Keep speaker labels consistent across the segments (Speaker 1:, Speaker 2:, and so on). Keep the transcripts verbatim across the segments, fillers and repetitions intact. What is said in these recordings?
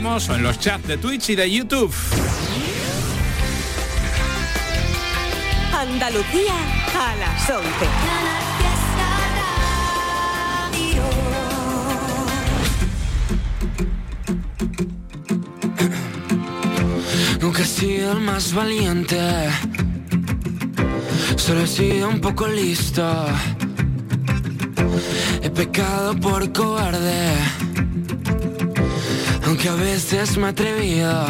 Speaker 1: O en los chats de Twitch y de YouTube.
Speaker 2: Andalucía a las once.
Speaker 3: Nunca he sido el más valiente, solo he sido un poco listo. He pecado por cobarde, aunque a veces me he atrevido.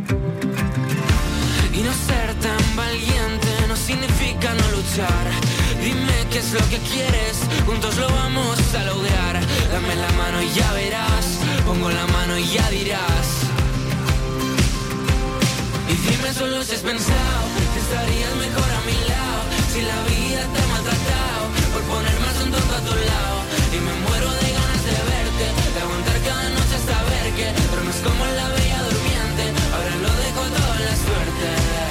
Speaker 3: Y no ser tan valiente no significa no luchar. Dime qué es lo que quieres, juntos lo vamos a lograr. Dame la mano y ya verás, pongo la mano y ya dirás. Y dime solo si has pensado que estarías mejor a mi lado. Si la vida te ha maltratado por poner más un tonto a tu lado. Y me muero de ganas de verte, de aguantar cada noche hasta ver que duermes como la bella durmiente. Ahora lo dejo todo en la suerte.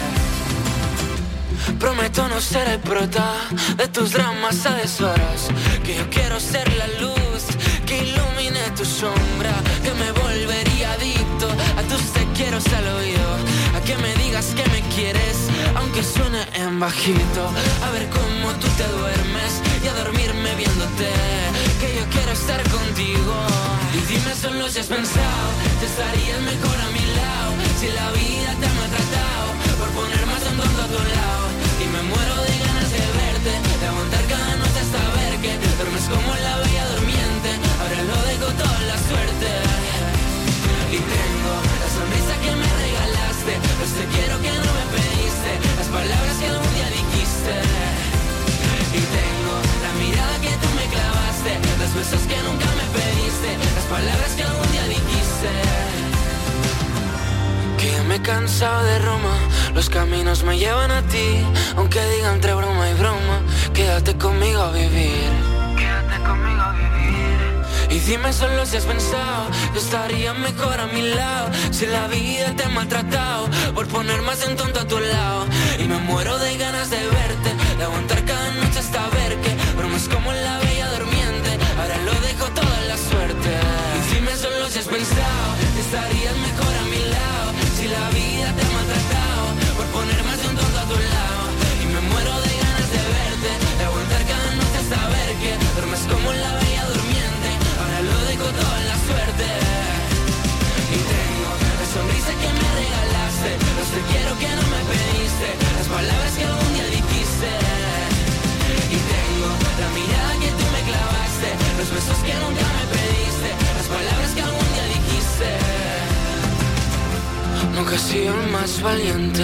Speaker 3: Prometo no ser el prota de tus dramas a deshoras, que yo quiero ser la luz que ilumine tu sombra, que me volvería adicto a tus te quiero al oído, a que me digas que me quieres, aunque suene en bajito, a ver cómo tú te duermes y a dormirme viéndote, que yo quiero estar contigo. Y dime solo si has pensado que estarías mejor a mi lado, si la vida te ha maltratado por poner más un tonto a tu lado. Y me muero de ganas de verte, de aguantar cada noche hasta ver que duermes como la bella durmiente. Ahora lo dejo todo en la suerte. Y tengo la sonrisa que me regalaste, los te quiero que no me pediste, las palabras que algún día dijiste. Y tengo la mirada que tú me clavaste, los besos que nunca me pediste, las palabras que algún día dijiste. Que ya me he cansado de Roma, los caminos me llevan a ti, aunque digan entre broma y broma, quédate conmigo a vivir. Quédate conmigo a vivir. Y dime solo si has pensado que estaría mejor a mi lado, si la vida te ha maltratado por poner más en tonto a tu lado. Y me muero de ganas de verte, de aguantar cada noche hasta ver que bromas como la bella durmiente. Ahora lo dejo todo en la suerte. Y dime solo si has pensado que estarías mejor a mi lado, si la vida te ha maltratado por poner más de un tonto a tu lado. Y me muero de ganas de verte, de aguantar cada noche hasta ver que duermes como la bella durmiente. Ahora lo dejo todo en la suerte. Y tengo la sonrisa que me regalaste, los te quiero que no me pediste, las palabras que algún día dijiste. Y tengo la mirada que tú me clavaste, los besos que nunca me pediste, las palabras que algún día dijiste. Nunca he sido el más valiente.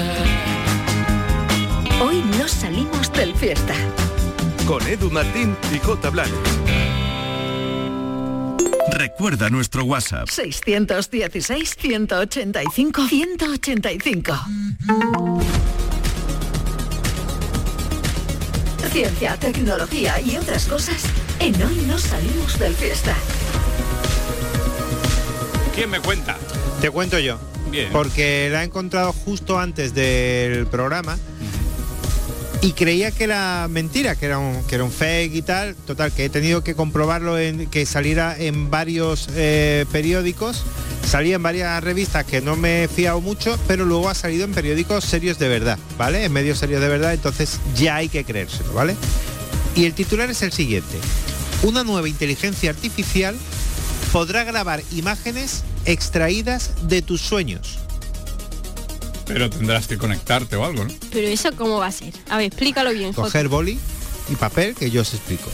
Speaker 2: Hoy no salimos del fiesta.
Speaker 4: Con Edu Martín y J. Blanes. Recuerda nuestro WhatsApp.
Speaker 2: seiscientos dieciséis, ciento ochenta y cinco, ciento ochenta y cinco. Ciencia, tecnología y otras cosas en Hoy no salimos del fiesta.
Speaker 1: ¿Quién me cuenta?
Speaker 5: Te cuento yo.
Speaker 1: Bien.
Speaker 5: Porque la he encontrado justo antes del programa y creía que era mentira, que era un, que era un fake y tal. Total, que he tenido que comprobarlo, en que saliera en varios eh, periódicos, salía en varias revistas que no me he fiado mucho, pero luego ha salido en periódicos serios de verdad, ¿vale? En medios serios de verdad, entonces ya hay que creérselo, ¿vale? Y el titular es el siguiente: una nueva inteligencia artificial podrá grabar imágenes extraídas de tus sueños.
Speaker 1: Pero tendrás que conectarte o algo, ¿no?
Speaker 6: Pero eso cómo va a ser. A ver, explícalo bien, Jota.
Speaker 5: Coger boli y papel que yo os explico.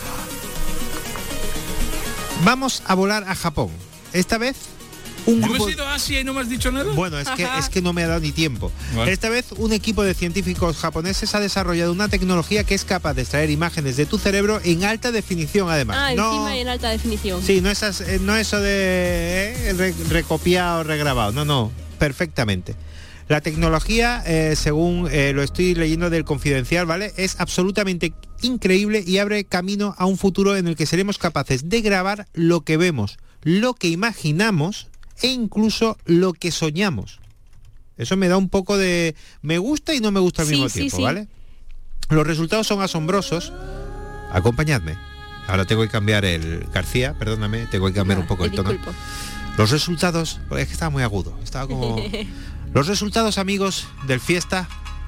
Speaker 5: Vamos a volar a Japón. Esta vez un grupo...
Speaker 1: ¿Hemos ido a Asia y no me has dicho nada?
Speaker 5: Bueno, es que, es que no me ha dado ni tiempo.
Speaker 1: Vale.
Speaker 5: Esta vez un equipo de científicos japoneses ha desarrollado una tecnología que es capaz de extraer imágenes de tu cerebro en alta definición, además.
Speaker 6: Ah,
Speaker 5: no...
Speaker 6: encima y en alta definición.
Speaker 5: Sí, no, esas, eh, no eso de eh, re, recopiado, regrabado. No, no, perfectamente. La tecnología, eh, según eh, lo estoy leyendo del Confidencial, ¿vale?, es absolutamente increíble y abre camino a un futuro en el que seremos capaces de grabar lo que vemos, lo que imaginamos e incluso lo que soñamos. Eso me da un poco de... me gusta y no me gusta al
Speaker 6: Sí,
Speaker 5: mismo
Speaker 6: sí,
Speaker 5: tiempo,
Speaker 6: sí.
Speaker 5: ¿vale? Los resultados son asombrosos. Acompañadme. Ahora tengo que cambiar el... García, perdóname, tengo que cambiar
Speaker 6: Nada,
Speaker 5: un poco
Speaker 6: te
Speaker 5: el tono.
Speaker 6: disculpo.
Speaker 5: Los resultados, es que estaba muy agudo, estaba como... Los resultados, amigos, del Fiesta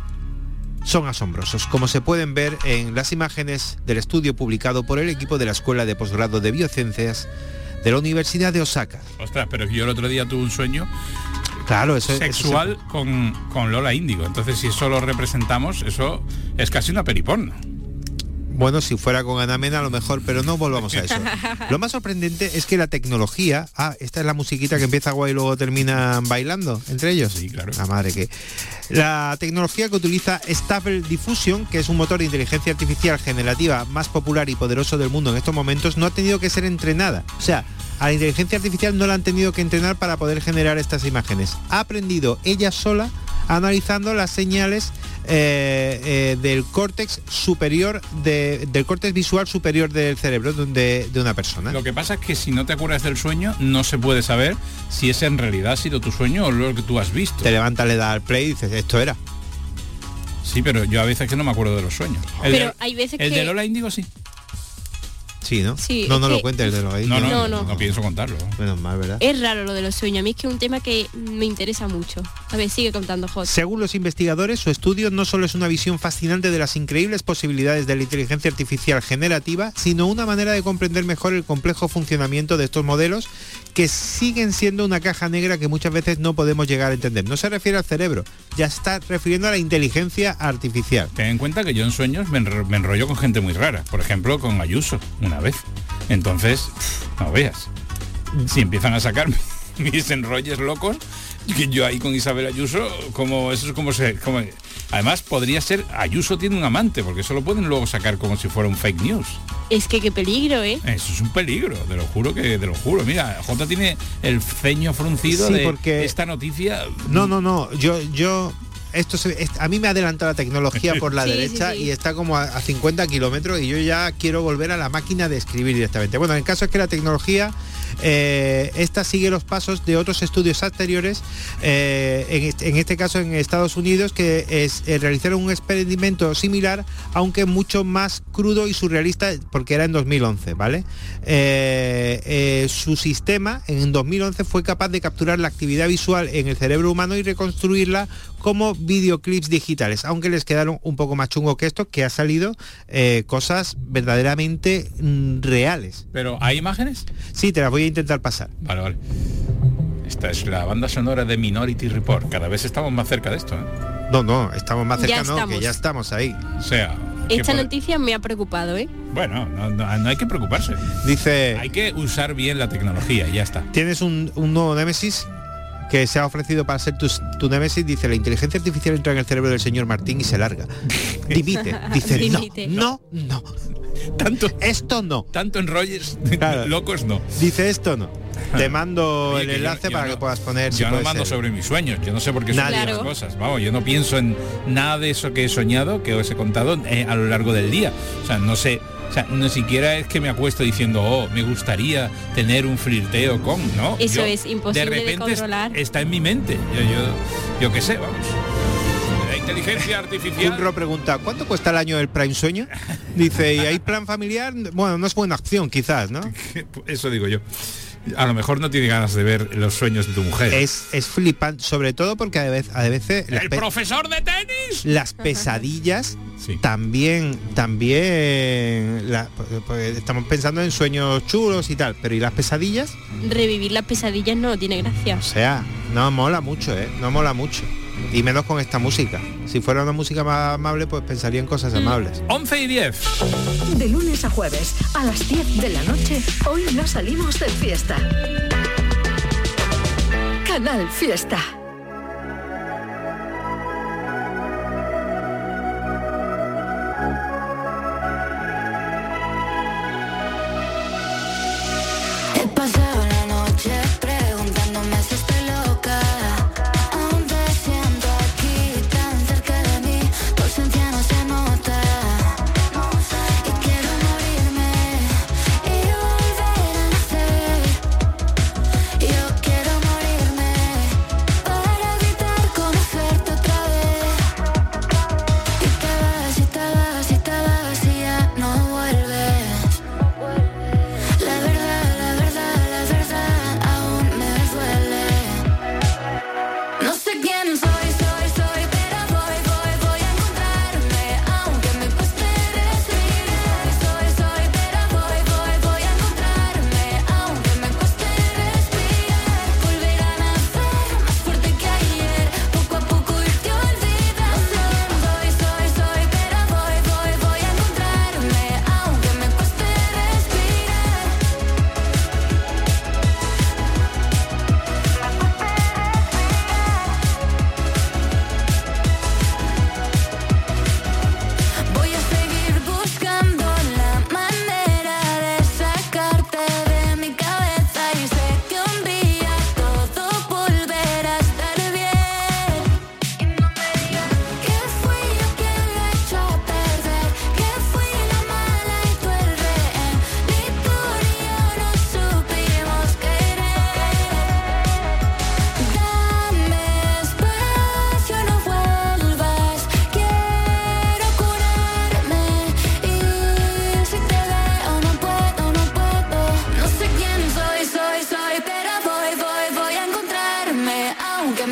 Speaker 5: son asombrosos, como se pueden ver en las imágenes del estudio publicado por el equipo de la Escuela de Posgrado de Biociencias de la Universidad de Osaka.
Speaker 1: Ostras, pero yo el otro día tuve un sueño
Speaker 5: claro, eso,
Speaker 1: sexual
Speaker 5: eso se...
Speaker 1: con, con Lola Índigo. Entonces, si eso lo representamos, eso es casi una periporno.
Speaker 5: Bueno, si fuera con Ana Mena a lo mejor, pero no volvamos a eso. Lo más sorprendente es que la tecnología... Ah, esta es la musiquita que empieza guay y luego terminan bailando entre ellos.
Speaker 1: Sí, claro.
Speaker 5: La madre que... La tecnología que utiliza Stable Diffusion, que es un motor de inteligencia artificial generativa más popular y poderoso del mundo en estos momentos, no ha tenido que ser entrenada. O sea, a la inteligencia artificial no la han tenido que entrenar para poder generar estas imágenes. Ha aprendido ella sola analizando las señales eh, eh, del córtex superior de, del córtex visual superior del cerebro de, de una persona.
Speaker 1: Lo que pasa es que si no te acuerdas del sueño, no se puede saber si ese en realidad ha sido tu sueño o lo que tú has visto.
Speaker 5: Te levantas, le das al play y dices, esto era.
Speaker 1: Sí, pero yo a veces que no me acuerdo de los sueños. El
Speaker 6: pero
Speaker 1: de,
Speaker 6: hay veces
Speaker 1: el
Speaker 6: que...
Speaker 1: de Lola Índigo sí.
Speaker 5: Sí, ¿no?
Speaker 6: Sí,
Speaker 5: no, no
Speaker 6: que...
Speaker 5: lo cuentes el de los
Speaker 1: no no,
Speaker 6: no,
Speaker 1: no,
Speaker 6: no,
Speaker 1: no pienso contarlo.
Speaker 5: Menos mal, ¿verdad?
Speaker 6: Es raro lo de los sueños. A mí es que es un tema que me interesa mucho. A ver, sigue contando, José.
Speaker 5: Según los investigadores, su estudio no solo es una visión fascinante de las increíbles posibilidades de la inteligencia artificial generativa, sino una manera de comprender mejor el complejo funcionamiento de estos modelos que siguen siendo una caja negra que muchas veces no podemos llegar a entender. No se refiere al cerebro, ya está refiriendo a la inteligencia artificial.
Speaker 1: Ten en cuenta que yo en sueños me, enro- me enrollo con gente muy rara. Por ejemplo, con Ayuso, una vez. Entonces, pff, no veas. Si empiezan a sacar mis enrolles locos, que yo ahí con Isabel Ayuso, como eso es como se... Como, además, podría ser, Ayuso tiene un amante, porque eso lo pueden luego sacar como si fuera un fake news.
Speaker 6: Es que qué peligro, ¿eh?
Speaker 1: Eso es un peligro, te lo juro que te lo juro. Mira, Jota tiene el ceño fruncido
Speaker 5: Sí,
Speaker 1: de
Speaker 5: porque...
Speaker 1: esta noticia.
Speaker 5: No, no, no, yo... yo... Esto se, es, a mí me ha adelantado la tecnología por la
Speaker 6: Sí,
Speaker 5: derecha
Speaker 6: sí, sí.
Speaker 5: y está como a, a cincuenta kilómetros y yo ya quiero volver a la máquina de escribir directamente. Bueno, el caso es que la tecnología, eh, esta sigue los pasos de otros estudios anteriores, eh, en, este, en este caso en Estados Unidos, que es, eh, realizaron un experimento similar, aunque mucho más crudo y surrealista, porque era en dos mil once, ¿vale? Eh, eh, su sistema en dos mil once fue capaz de capturar la actividad visual en el cerebro humano y reconstruirla como videoclips digitales, aunque les quedaron un poco más chungos que esto, que ha salido eh, cosas verdaderamente mm, reales.
Speaker 1: ¿Pero hay imágenes?
Speaker 5: Sí, te las voy a intentar pasar.
Speaker 1: Vale, vale. Esta es la banda sonora de Minority Report. Cada vez estamos más cerca de esto, ¿eh?
Speaker 5: No, no, estamos más cerca,
Speaker 6: Ya
Speaker 5: no,
Speaker 6: estamos.
Speaker 5: que ya estamos ahí.
Speaker 1: O sea... que
Speaker 6: Esta
Speaker 1: por-
Speaker 6: noticia me ha preocupado, ¿eh?
Speaker 1: Bueno, no, no- no hay que preocuparse.
Speaker 5: Dice,
Speaker 1: Hay que usar bien la tecnología y ya está.
Speaker 5: tienes un, un nuevo Némesis que se ha ofrecido para ser tu, tu Némesis. Dice, la inteligencia artificial entra en el cerebro del señor Martín y se larga. Dimite. Dice, no,
Speaker 6: Dimite.
Speaker 5: no, no,
Speaker 1: Tanto,
Speaker 5: esto no.
Speaker 1: tanto enrolles
Speaker 5: Claro.
Speaker 1: locos no.
Speaker 5: Dice, esto no. Te mando
Speaker 1: Oye,
Speaker 5: el
Speaker 1: que yo-
Speaker 5: enlace
Speaker 1: yo
Speaker 5: para
Speaker 1: no-
Speaker 5: que puedas poner... si
Speaker 1: Yo no
Speaker 5: puede
Speaker 1: mando
Speaker 5: ser.
Speaker 1: sobre mis sueños, yo no sé por qué
Speaker 5: Nadie.
Speaker 1: sueño las
Speaker 6: Claro.
Speaker 1: cosas. Vamos, yo no pienso en nada de eso que he soñado, que os he contado eh, a lo largo del día. O sea, no sé, o sea, ni siquiera es que me acuesto diciendo, oh, me gustaría tener un flirteo con, ¿no?
Speaker 6: Eso
Speaker 1: Yo,
Speaker 6: es imposible de
Speaker 1: repente es-
Speaker 6: controlar.
Speaker 1: está en mi mente. Yo, yo, yo qué sé, vamos. La inteligencia artificial.
Speaker 5: Kunro pregunta, ¿cuánto cuesta el año del Prime Sueño? Dice, ¿y hay plan familiar? Bueno, no es buena acción, quizás, ¿no?
Speaker 1: Eso digo yo. A lo mejor no tiene ganas de ver los sueños de tu mujer.
Speaker 5: Es, es flipante, sobre todo porque a veces, a veces las,
Speaker 1: ¡El
Speaker 5: pe-
Speaker 1: profesor de tenis!
Speaker 5: las pesadillas
Speaker 1: Sí.
Speaker 5: también, también, la- porque estamos pensando en sueños chulos y tal, pero ¿y las pesadillas?
Speaker 6: Revivir las pesadillas no tiene gracia.
Speaker 5: O sea, no mola mucho, ¿eh? No mola mucho. Y menos con esta música. Si fuera una música más amable, pues pensaría en cosas amables.
Speaker 1: once y diez.
Speaker 2: De lunes a jueves, a las diez de la noche, hoy no salimos de fiesta. Canal Fiesta.
Speaker 7: He pasado la noche preguntándome si estoy loca. Aún te siento aquí, tan cerca de mí. Tu ausencia no se nota. Y quiero morirme y volver a nacer. Yo quiero morirme para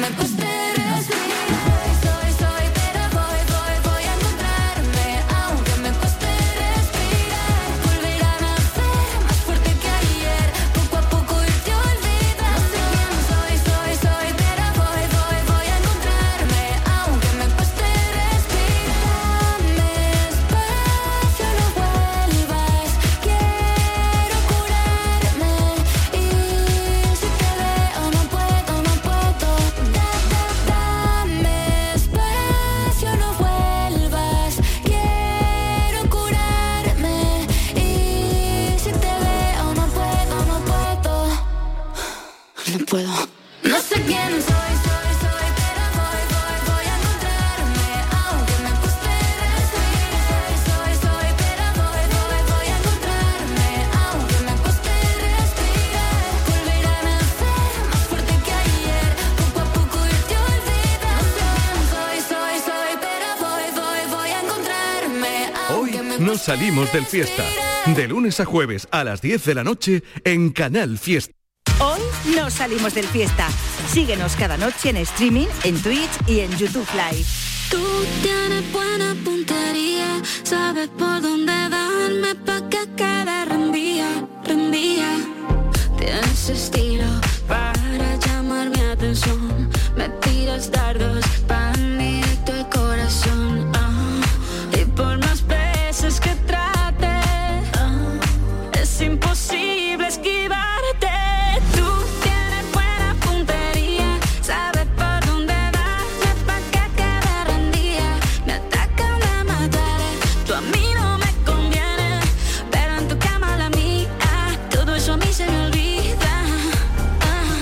Speaker 7: me cueste respirar. Soy, soy, pero voy, voy, voy a encontrarme. Aunque me cueste respirar, volver a nacer más fuerte que ayer. Poco a poco irte olvidando. No sé quién soy, soy, soy, pero voy, voy, voy a encontrarme. Aunque me cueste respirar. Dame espacio, no vuelvas. Quiero curarme. Y si te veo no puedo, no puedo. Da, da, dame espacio, no vuelvas. Quiero curarme. Y si te veo no puedo, no puedo. No puedo. No sé quién soy, soy, soy, pero voy, voy, voy a encontrarme. Aunque me cueste respirar. Soy, soy, soy, pero voy, voy, voy a encontrarme. Aunque me cueste respirar, volver a nacer más fuerte que ayer. Poco a poco irte olvidando. Soy, soy, soy, pero voy, voy, voy a encontrarme.
Speaker 4: Hoy
Speaker 7: Aunque me
Speaker 4: nos
Speaker 7: cueste
Speaker 4: salimos del fiesta. De lunes a jueves a las diez de la noche en Canal Fiesta.
Speaker 8: Hoy nos salimos del fiesta. Síguenos cada noche en streaming, en Twitch y en YouTube Live.
Speaker 7: Tú tienes buena puntería, sabes por dónde darme pa' que quede rendía, rendía. Tienes estilo para llamar mi atención, me tiras dardos pa' directo el corazón. Ah, y por más veces que trate, ah, es imposible esquivarte. Tú tienes buena puntería, sabes por dónde darme pa' que quede rendida. Me atacan, me mataré, tú a mí no me conviene, pero en tu cama la mía, todo eso a mí se me olvida. Ah.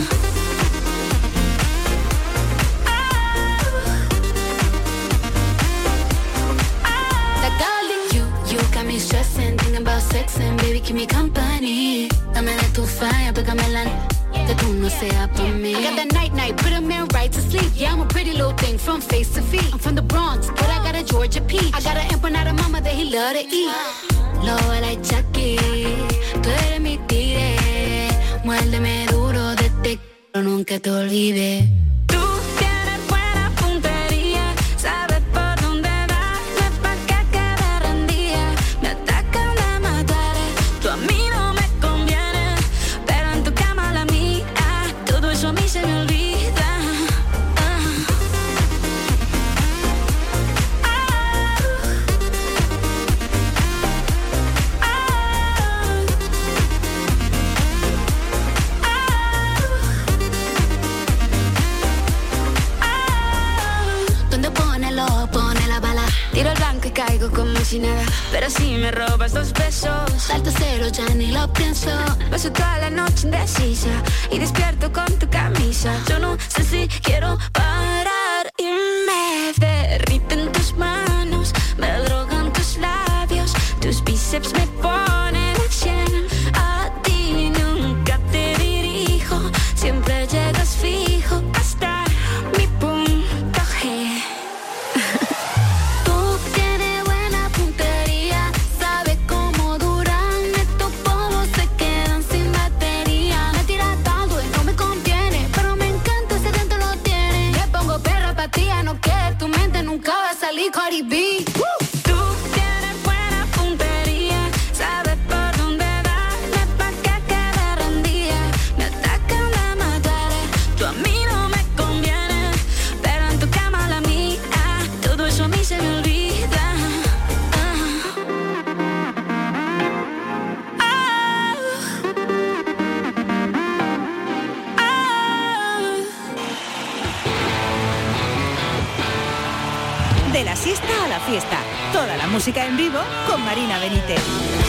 Speaker 7: Ah. That girl in you, you got me stressing, thinking about sex and baby keep me company. Dame de tu fire, pégamela, que tú no seas por mí. I got that night night, put a man right to sleep. Yeah, I'm a pretty little thing from face to feet. I'm from the Bronx, but I got a Georgia peach. I got an empanada mama that he love to eat. Love like Chucky, tú eres mi tigre. Muérdeme duro de te pero nunca te olvides. Tú tienes buena puntería, sabes por dónde darme pa' que quede rendida. Me atacan, me mataré, tú a mí no me conviene, pero en tu cama la mía, todo eso a mí se me olvida. Ah. Donde pone lo pone la bala. Tiro el blanco y caigo como si nada. Pero si me robas dos besos, salto cero, ya ni lo pienso. Paso toda la noche indecisa y despierto con tu camisa. Yo no sé si quiero parar y me derriten tus manos, me drogan tus labios, tus bíceps me ponen a cien. A ti nunca te dirijo, siempre llegas fijo hasta mi punto G. Tú tienes buena puntería, sabes cómo duran estos polvos, se quedan sin batería. Me tiras todo y no me conviene, pero me encanta ese dentro lo tiene. Le pongo perra pa' ti, ya no quede tu mente, nunca va a salir Cardi B. Tú tienes buena puntería, sabes por dónde darme pa' que quede rendida. Me atacan, me mataré, tú a mí no me conviene, pero en tu cama la mía, todo eso a mí se me olvida. Ah. Ah. Ah.
Speaker 8: De la siesta a la fiesta. Toda la música en vivo con Marina Benítez.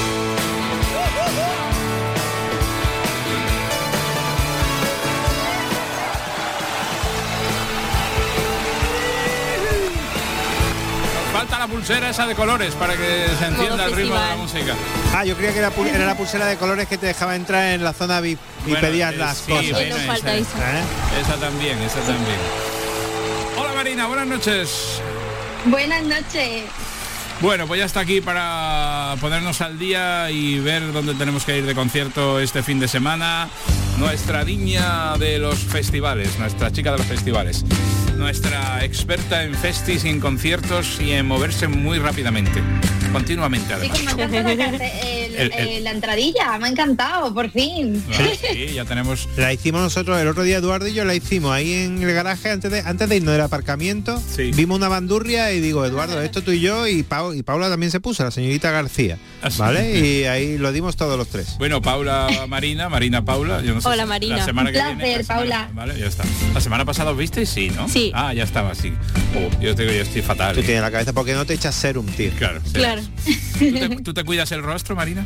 Speaker 1: Falta la pulsera esa de colores para que se encienda el ritmo de la música.
Speaker 5: Ah, yo creía que era, pu- era la pulsera de colores que te dejaba entrar en la zona V I P y
Speaker 1: Bueno,
Speaker 5: pedías
Speaker 1: eh,
Speaker 5: las
Speaker 1: sí,
Speaker 5: cosas.
Speaker 1: bueno,
Speaker 6: Nos falta
Speaker 1: esa,
Speaker 6: esa.
Speaker 5: ¿Eh?
Speaker 1: esa también, esa también. Hola Marina, buenas noches.
Speaker 9: Buenas noches.
Speaker 1: Bueno, pues ya está aquí para ponernos al día y ver dónde tenemos que ir de concierto este fin de semana. nuestra niña de los festivales, nuestra chica de los festivales, nuestra experta en festis y en conciertos y en moverse muy rápidamente, continuamente además.
Speaker 9: Sí, que me ha encantado la, el,
Speaker 1: El- el-
Speaker 9: el- la entradilla, me ha encantado, por fin.
Speaker 1: Ah, sí, ya tenemos...
Speaker 5: La hicimos nosotros el otro día, Eduardo y yo la hicimos ahí en el garaje antes de antes de irnos del aparcamiento.
Speaker 1: Sí.
Speaker 5: Vimos una bandurria y digo, Eduardo, esto tú y yo y, Pau, y Paula también se puso, la señorita García,
Speaker 1: Ah, sí.
Speaker 5: ¿vale? Y ahí lo dimos todos los tres.
Speaker 1: Bueno, Paula Marina, Marina Paula, yo no sé.
Speaker 6: Hola,
Speaker 1: si-
Speaker 6: Marina.
Speaker 1: La semana
Speaker 9: Un
Speaker 1: que
Speaker 9: placer,
Speaker 1: viene, la semana-
Speaker 9: Paula.
Speaker 1: Vale, ya está. La semana pasada os visteis, sí, ¿no?
Speaker 6: Sí.
Speaker 1: Ah, ya estaba así. Oh, yo te digo, yo estoy fatal.
Speaker 5: Tú
Speaker 1: ¿eh?
Speaker 5: tienes la cabeza porque no te echas serum, tío.
Speaker 1: Claro, sí.
Speaker 6: Claro.
Speaker 1: ¿Tú te, tú te cuidas el rostro, Marina?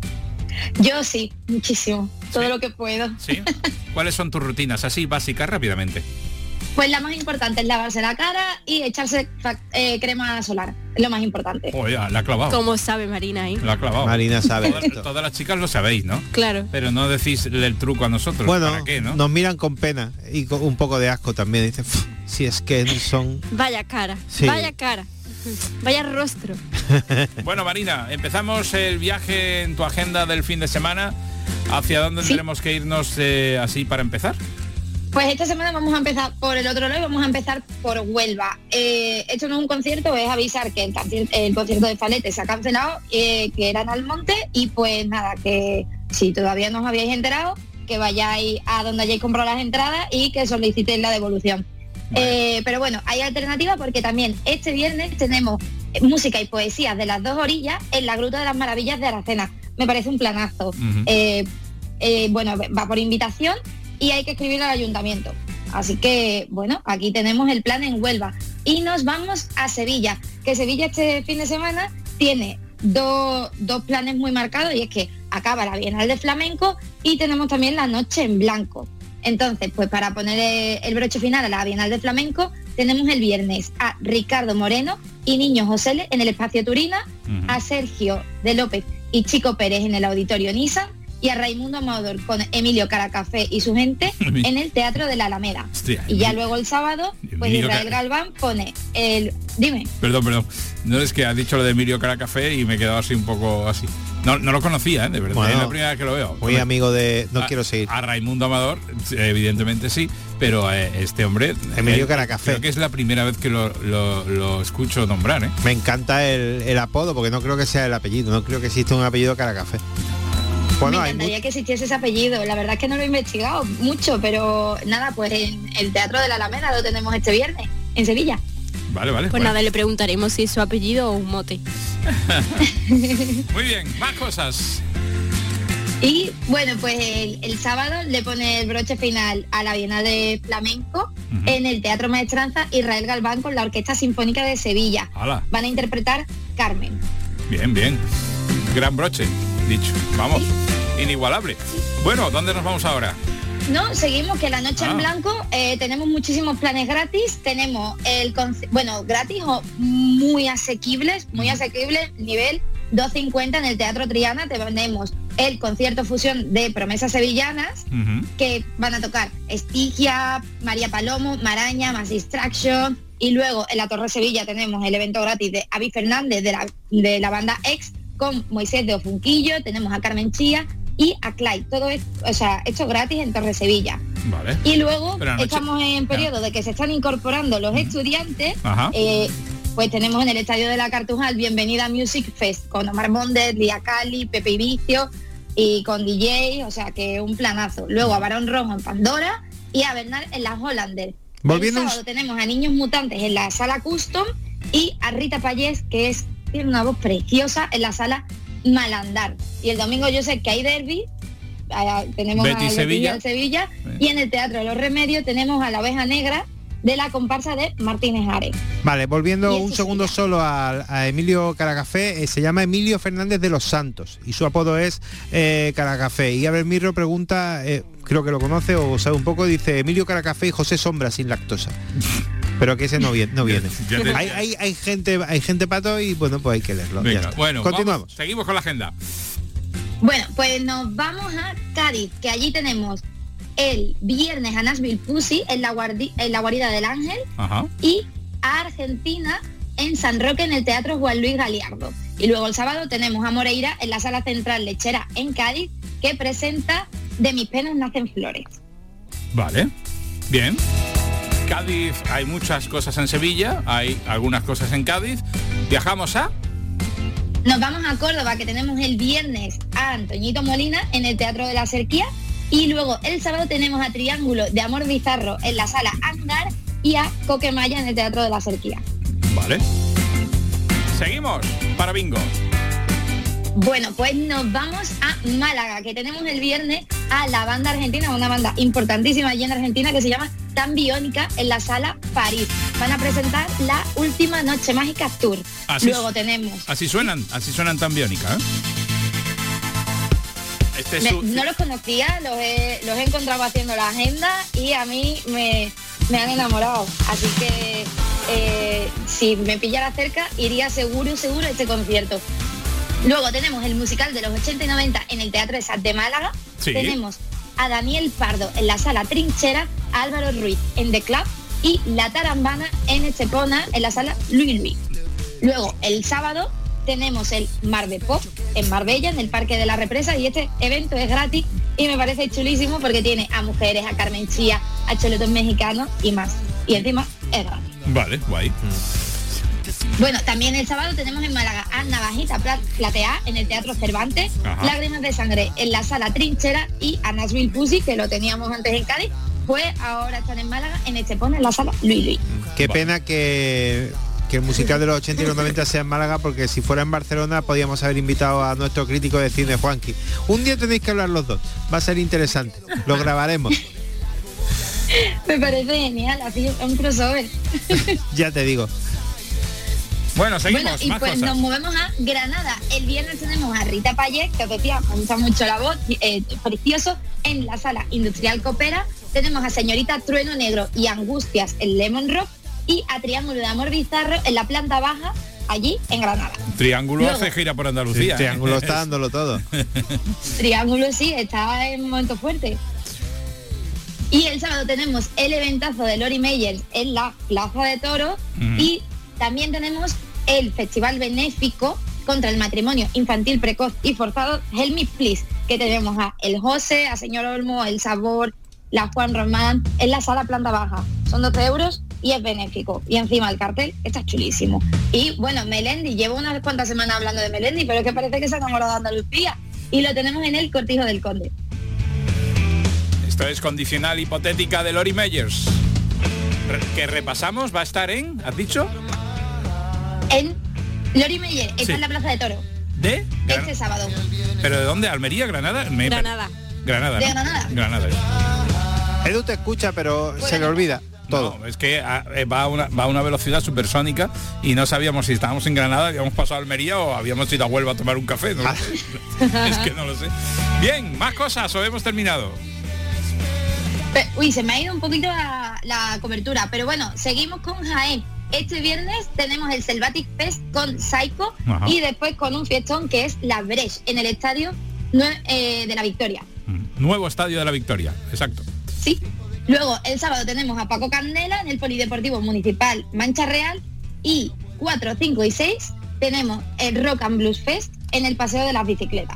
Speaker 9: Yo sí, muchísimo, todo
Speaker 1: Sí.
Speaker 9: lo que puedo.
Speaker 1: ¿Sí? ¿Cuáles son tus rutinas? Así, básicas, rápidamente.
Speaker 9: Pues la más importante es lavarse la cara y echarse fa- eh, crema solar, es lo más importante.
Speaker 1: Oh, ya, la ha clavado.
Speaker 6: Como sabe Marina, ¿eh?
Speaker 1: La ha clavado.
Speaker 5: Marina sabe
Speaker 1: Todas,
Speaker 5: esto.
Speaker 1: todas las chicas lo sabéis, ¿no?
Speaker 6: Claro.
Speaker 1: Pero no decís el truco a nosotros.
Speaker 5: Bueno,
Speaker 1: ¿Para qué, no?
Speaker 5: nos miran con pena y con un poco de asco también. Dicen, "Uf, si es que son...
Speaker 6: Vaya cara,
Speaker 5: Sí.
Speaker 6: vaya cara, vaya rostro.
Speaker 1: Bueno, Marina, empezamos el viaje en tu agenda del fin de semana. ¿Hacia dónde
Speaker 9: Sí.
Speaker 1: tenemos que irnos eh, así para empezar?
Speaker 9: Pues esta semana vamos a empezar por el otro lado y vamos a empezar por Huelva. Eh, esto no es un concierto, es avisar que el, canci- el concierto de Falete se ha cancelado, eh, que era en Almonte, y pues nada, que si todavía no os habíais enterado, que vayáis a donde hayáis comprado las entradas y que solicitéis la devolución.
Speaker 1: Vale.
Speaker 9: Eh, pero bueno, hay alternativas porque también este viernes tenemos eh, música y poesía de las dos orillas en la Gruta de las Maravillas de Aracena. Me parece un planazo.
Speaker 1: Ujú.
Speaker 9: Eh, eh, bueno, va por invitación y hay que escribir al ayuntamiento. Así que, bueno, aquí tenemos el plan en Huelva. Y nos vamos a Sevilla, que Sevilla este fin de semana tiene dos, dos planes muy marcados, y es que acaba la Bienal de Flamenco y tenemos también la Noche en Blanco. Entonces, pues para poner eh, el broche final a la Bienal de Flamenco, tenemos el viernes a Ricardo Moreno y Niño José en el Espacio Turina,
Speaker 1: Ujú.
Speaker 9: a Sergio de López y Chico Pérez en el Auditorio Nissan, y a Raimundo Amador con Emilio Caracafé y su gente en el Teatro de la Alameda.
Speaker 1: Hostia,
Speaker 9: Y ya luego el sábado, pues
Speaker 1: Emilio
Speaker 9: Israel
Speaker 1: Cara-
Speaker 9: Galván pone el... Dime.
Speaker 1: Perdón, perdón. No, es que has dicho lo de Emilio Caracafé y me he quedado así un poco así. No, no lo conocía, ¿eh? De verdad.
Speaker 5: Bueno,
Speaker 1: es la primera vez que lo veo.
Speaker 5: Muy amigo de... No
Speaker 1: a,
Speaker 5: quiero seguir.
Speaker 1: A Raimundo Amador, evidentemente sí, pero eh, este hombre...
Speaker 5: Emilio
Speaker 1: eh,
Speaker 5: Caracafé.
Speaker 1: Creo que es la primera vez que lo, lo- lo escucho nombrar, ¿eh?
Speaker 5: Me encanta el, el apodo porque no creo que sea el apellido. No creo que exista un apellido Caracafé. Bueno,
Speaker 9: Me
Speaker 5: hay mu-
Speaker 9: encantaría que existiese ese apellido. La verdad es que no lo he investigado mucho, pero nada, pues en el Teatro de la Alameda lo tenemos este viernes, en Sevilla.
Speaker 1: Vale, vale.
Speaker 6: Pues
Speaker 1: bueno.
Speaker 6: nada, le preguntaremos si es su apellido o un mote.
Speaker 1: Muy bien, más cosas.
Speaker 9: Y bueno, pues el, el sábado le pone el broche final a la Bienal de Flamenco
Speaker 1: Ujú.
Speaker 9: en el Teatro Maestranza, Israel Galván con la Orquesta Sinfónica de Sevilla.
Speaker 1: Hala,
Speaker 9: Van a interpretar Carmen.
Speaker 1: bien, bien. Gran broche, dicho. Vamos, inigualable. Bueno, ¿dónde nos vamos ahora?
Speaker 9: No, seguimos que la noche
Speaker 1: Ah.
Speaker 9: en blanco eh, tenemos muchísimos planes gratis. Tenemos el conci- bueno, gratis o muy asequibles, muy asequibles, nivel dos cincuenta en el Teatro Triana. Tenemos el concierto fusión de Promesas Sevillanas,
Speaker 1: Ujú.
Speaker 9: que van a tocar Estigia, María Palomo, Maraña, Mass Distraction, y luego en la Torre Sevilla tenemos el evento gratis de Avi Fernández de la, de la banda X con Moisés de Ofunquillo, tenemos a Carmen Chía y a Clyde, todo es, o sea, esto gratis en Torre Sevilla.
Speaker 1: Vale.
Speaker 9: Y luego
Speaker 1: Pero anoche-
Speaker 9: estamos en periodo de que se están incorporando los estudiantes.
Speaker 1: Ajá.
Speaker 9: eh, pues tenemos en el Estadio de la Cartujal Bienvenida Music Fest con Omar Mondes, Lía Cali, Pepe Ibicio y con D J, o sea que un planazo. Luego a Barón Rojo en Pandora y a Bernal en la Hollander.
Speaker 5: Volviendo
Speaker 9: El
Speaker 5: un-
Speaker 9: sábado tenemos a Niños Mutantes en la sala Custom y a Rita Payés, que es tiene una voz preciosa, en la sala Malandar. Y el domingo yo sé que hay derby, eh, tenemos
Speaker 1: Betis,
Speaker 9: a Betis
Speaker 1: Sevilla.
Speaker 9: al Sevilla,
Speaker 1: Sí.
Speaker 9: y en el Teatro de los Remedios tenemos a La Oveja Negra de la comparsa de Martínez Ares.
Speaker 5: Vale, volviendo
Speaker 9: Y eso
Speaker 5: un segundo
Speaker 9: sería.
Speaker 5: solo a, a Emilio Caracafé, eh, se llama Emilio Fernández de los Santos y su apodo es eh, Caracafé. Y Abel Mirro pregunta, eh, creo que lo conoce o sabe un poco, dice Emilio Caracafé y José Sombra sin lactosa. Pero que ese no viene. No viene.
Speaker 1: Ya te-
Speaker 5: hay, hay, hay gente hay gente pato y bueno, pues hay que leerlo. ya
Speaker 1: Venga,
Speaker 5: está.
Speaker 1: bueno,
Speaker 5: continuamos.
Speaker 1: vamos, seguimos con la agenda.
Speaker 9: Bueno, pues nos vamos a Cádiz, que allí tenemos el viernes a Nashville Pussy en la, guardi- en la guarida del Ángel,
Speaker 1: Ajá.
Speaker 9: y a Argentina en San Roque en el Teatro Juan Luis Galiardo. Y luego el sábado tenemos a Moreira en la Sala Central Lechera en Cádiz, que presenta De mis penas nacen flores.
Speaker 1: Vale, bien. Cádiz, hay muchas cosas en Sevilla, hay algunas cosas en Cádiz. Viajamos a...
Speaker 9: Nos vamos a Córdoba, que tenemos el viernes a Antoñito Molina en el Teatro de la Serquía, y luego el sábado tenemos a Triángulo de Amor Bizarro en la Sala Hangar y a Coquemaya en el Teatro de la Serquía.
Speaker 1: Vale. Seguimos para bingo.
Speaker 9: Bueno, pues nos vamos a Málaga, que tenemos el viernes a la banda argentina, una banda importantísima allí en Argentina que se llama Tan Biónica en la Sala París. Van a presentar la última Noche Mágica Tour.
Speaker 1: Así,
Speaker 9: Luego tenemos...
Speaker 1: Así suenan, así suenan Tan Biónica, ¿eh? Este es
Speaker 9: me,
Speaker 1: su...
Speaker 9: No los conocía, los he, los he encontrado haciendo la agenda y a mí me, me han enamorado. Así que eh, si me pillara cerca, iría seguro, seguro a este concierto. Luego tenemos el musical de los ochenta y noventa en el Teatro Esat de Málaga.
Speaker 1: Sí.
Speaker 9: Tenemos a Daniel Pardo en la Sala Trinchera, a Álvaro Ruiz en The Club y La Tarambana en Estepona en la Sala Luis Luis. Luego, el sábado, tenemos el Mar de Pop en Marbella, en el Parque de la Represa, y este evento es gratis y me parece chulísimo porque tiene a mujeres, a Carmen Chía, a choletos mexicanos y más. Y encima es gratis.
Speaker 1: Vale, guay.
Speaker 9: Bueno, también el sábado tenemos en Málaga a Navajita Platea en el Teatro Cervantes,
Speaker 1: Ajá.
Speaker 9: Lágrimas de Sangre en la Sala Trinchera y a Nashville Pussy, que lo teníamos antes en Cádiz, pues ahora están en Málaga en Estepona en la Sala Luis Luis.
Speaker 5: Qué pena que, que el musical de los ochenta y los noventa sea en Málaga, porque si fuera en Barcelona podíamos haber invitado a nuestro crítico de cine, Juanqui. Un día tenéis que hablar los dos, va a ser interesante, lo grabaremos.
Speaker 9: Me parece genial, así un crossover.
Speaker 5: Ya te digo.
Speaker 1: Bueno, seguimos,
Speaker 9: Bueno, y
Speaker 1: más
Speaker 9: pues
Speaker 1: cosas.
Speaker 9: nos movemos a Granada. El viernes tenemos a Rita Payet, que os decía, me gusta mucho la voz, eh, precioso, en la Sala Industrial Copera. Tenemos a Señorita Trueno Negro y Angustias en Lemon Rock y a Triángulo de Amor Bizarro en la planta baja, allí en Granada.
Speaker 1: Triángulo
Speaker 9: Luego,
Speaker 1: hace gira por Andalucía.
Speaker 5: Sí,
Speaker 1: ¿eh?
Speaker 5: Triángulo está dándolo todo.
Speaker 9: Triángulo sí, está en un momento fuerte. Y el sábado tenemos el eventazo de Lori Meyers en la Plaza de Toros.
Speaker 1: Mm.
Speaker 9: Y también tenemos el festival benéfico contra el matrimonio infantil precoz y forzado, Help Me Please, que tenemos a El José, a Señor Olmo, El Sabor, la Juan Román, en la sala planta baja. Son doce euros y es benéfico. Y encima el cartel está chulísimo. Y bueno, Melendi, llevo unas cuantas semanas hablando de Melendi, pero es que parece que se ha enamorado de Andalucía. Y lo tenemos en el Cortijo del Conde.
Speaker 1: Esto es Condicional Hipotética de Lori Meyers. Re- que repasamos, va a estar en, ¿has dicho?
Speaker 9: En Lori Meyer, está
Speaker 1: Sí.
Speaker 9: en la Plaza de Toro.
Speaker 1: ¿De? Gran-
Speaker 9: Este sábado.
Speaker 1: ¿Pero de dónde? ¿Almería? ¿Granada? Me-
Speaker 6: Granada.
Speaker 1: Granada,
Speaker 9: De
Speaker 1: ¿no?
Speaker 9: Granada.
Speaker 1: Granada.
Speaker 5: Edu te escucha, pero se le olvida todo.
Speaker 1: No, es que ah, eh, va a una, va a una velocidad supersónica y no sabíamos si estábamos en Granada, habíamos pasado a Almería o habíamos ido a Huelva a tomar un café. ¿no? Es que no lo sé. Bien, más cosas o hemos terminado.
Speaker 9: Pe- Uy, se me ha ido un poquito la, la cobertura, pero bueno, seguimos con Jaén. Este viernes tenemos el Selvatic Fest con Psycho.
Speaker 1: Ajá.
Speaker 9: Y después con un fiestón que es La Breche en el estadio nue- eh, de la Victoria.
Speaker 1: Nuevo estadio de la Victoria, exacto.
Speaker 9: Sí. Luego el sábado tenemos a Paco Candela en el Polideportivo Municipal Mancha Real. Y cuatro, cinco y seis tenemos el Rock and Blues Fest en el Paseo de las Bicicletas.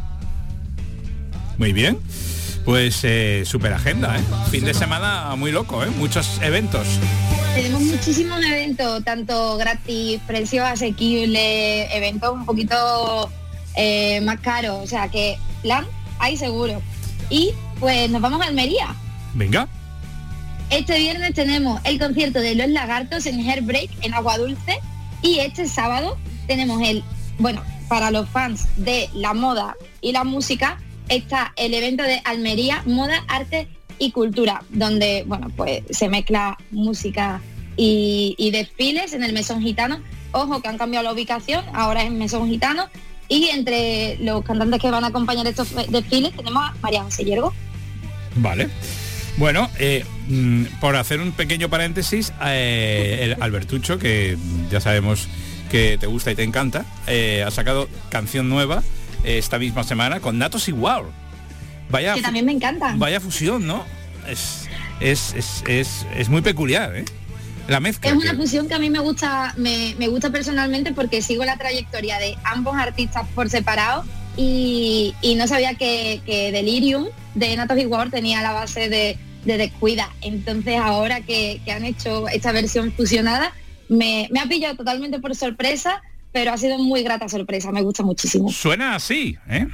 Speaker 1: Muy bien. Pues eh, super agenda, ¿eh? Fin de semana muy loco, ¿eh? Muchos eventos.
Speaker 9: Tenemos muchísimos eventos, tanto gratis, precios asequibles, eventos un poquito eh, más caros, o sea que plan hay seguro. Y pues nos vamos a Almería.
Speaker 1: Venga.
Speaker 9: Este viernes tenemos el concierto de Los Lagartos en Hairbreak en Agua Dulce y este sábado tenemos el, bueno, para los fans de la moda y la música, está el evento de Almería Moda, Arte y Cultura, donde, bueno, pues se mezcla música y, y desfiles en el Mesón Gitano. Ojo que han cambiado la ubicación, ahora es en Mesón Gitano. Y entre los cantantes que van a acompañar estos desfiles tenemos a María José Yergo.
Speaker 1: Vale. Bueno, eh, mm, por hacer un pequeño paréntesis, eh, el Albertucho, que ya sabemos que te gusta y te encanta, eh, ha sacado canción nueva eh, esta misma semana con Natos Igual. Vaya,
Speaker 9: Que también me encanta.
Speaker 1: vaya fusión, ¿no? Es, es, es, es, es muy peculiar, ¿eh? La mezcla.
Speaker 9: Es una
Speaker 1: que-
Speaker 9: fusión que a mí me gusta, me, me gusta personalmente porque sigo la trayectoria de ambos artistas por separado y, y no sabía que, que Delirium de Natos Igual tenía la base de, de Descuida. Entonces ahora que, que han hecho esta versión fusionada, me, me ha pillado totalmente por sorpresa, pero ha sido muy grata sorpresa, me gusta muchísimo.
Speaker 1: Suena así, ¿eh?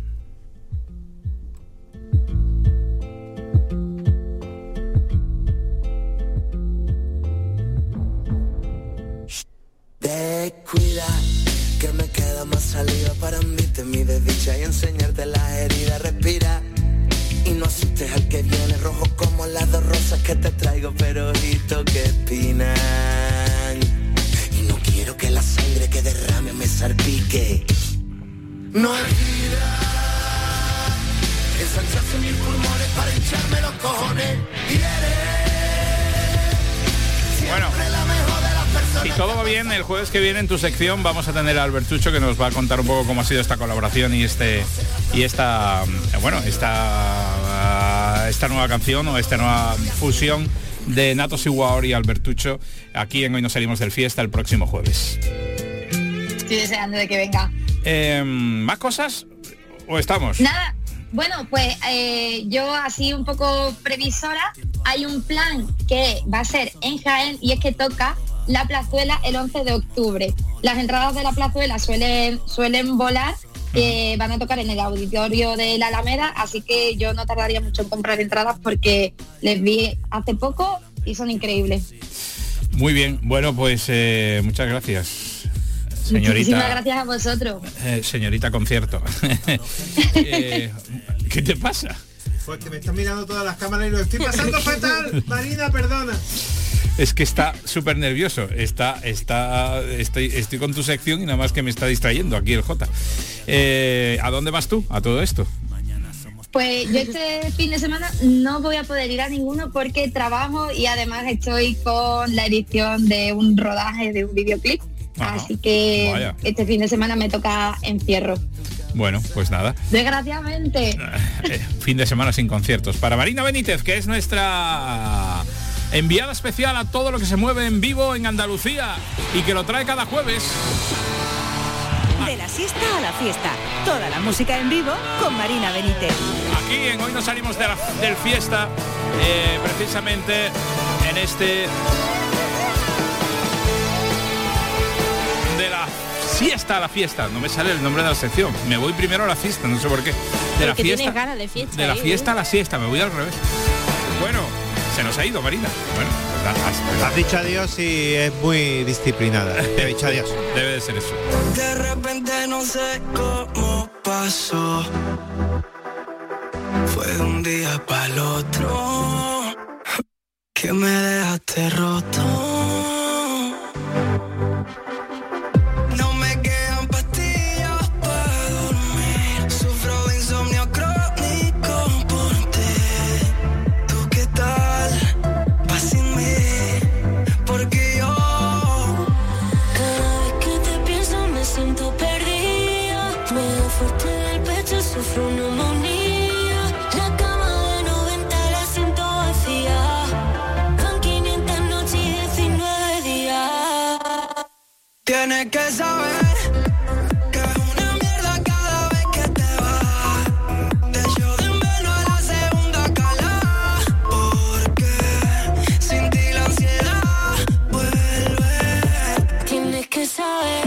Speaker 3: Descuida, que me queda más saliva para admitir mi desdicha y enseñarte las heridas. Respira y no asustes al que viene, rojo como las dos rosas que te traigo, pero ojito que espinan. Y no quiero que la sangre que derrame me salpique. No hay vida, ensancharse mis pulmones para hincharme los cojones. Y eres
Speaker 1: bueno,
Speaker 3: la mejor de las personas.
Speaker 1: Si todo va bien, el jueves que viene en tu sección vamos a tener a Albertucho, que nos va a contar un poco cómo ha sido esta colaboración y este y esta bueno esta esta nueva canción o esta nueva fusión de Natos Igual y Albertucho aquí en Hoy Nos Salimos del Fiesta el próximo jueves.
Speaker 9: Estoy deseando de que venga.
Speaker 1: Eh, ¿Más cosas o estamos?
Speaker 9: Nada. Bueno, pues eh, yo así un poco previsora, hay un plan que va a ser en Jaén y es que toca La Plazuela el once de octubre. Las entradas de La Plazuela suelen, suelen volar, eh, van a tocar en el auditorio de la Alameda, así que yo no tardaría mucho en comprar entradas porque les vi hace poco y son increíbles.
Speaker 1: Muy bien, bueno pues eh, muchas gracias. Señorita,
Speaker 9: muchísimas gracias a vosotros.
Speaker 1: Eh, señorita concierto. eh, ¿Qué te pasa?
Speaker 5: Pues que me están mirando todas las cámaras y lo estoy pasando fatal. Marina, perdona.
Speaker 1: Es que está súper nervioso. Está, está, estoy, estoy con tu sección y nada más que me está distrayendo aquí el Jota. Eh, ¿A dónde vas tú a todo esto?
Speaker 9: Pues yo este fin de semana no voy a poder ir a ninguno porque trabajo y además estoy con la edición de un rodaje de un videoclip. Ajá. Así que vaya, este fin de semana me toca encierro.
Speaker 1: Bueno, pues nada.
Speaker 9: Desgraciadamente.
Speaker 1: Eh, fin de semana sin conciertos. Para Marina Benítez, que es nuestra enviada especial a todo lo que se mueve en vivo en Andalucía y que lo trae cada jueves.
Speaker 8: De la siesta a la fiesta. Toda la música en vivo con Marina Benítez.
Speaker 1: Aquí en Hoy Nos Salimos de la, del Fiesta, eh, precisamente en este... de la siesta a la fiesta, no me sale el nombre de la sección, me voy primero a la fiesta, no sé por qué, de la fiesta,
Speaker 6: ganas de fiesta,
Speaker 1: de la
Speaker 6: ¿eh?
Speaker 1: fiesta a la siesta, me voy al revés. Bueno, se nos ha ido Marina. Bueno, pues hasta...
Speaker 5: has dicho adiós y es muy disciplinada. Te he dicho adiós.
Speaker 1: Debe de ser eso.
Speaker 3: De repente no sé cómo pasó, fue de un día para el otro que me dejaste roto.
Speaker 7: Sufro neumonía, la cama de noventa la siento vacía. Van quinientas noches y diecinueve días.
Speaker 3: Tienes que saber que es una mierda cada vez que te vas. Te echo de menos a la segunda cala, porque sin ti la ansiedad vuelve.
Speaker 7: Tienes que saber.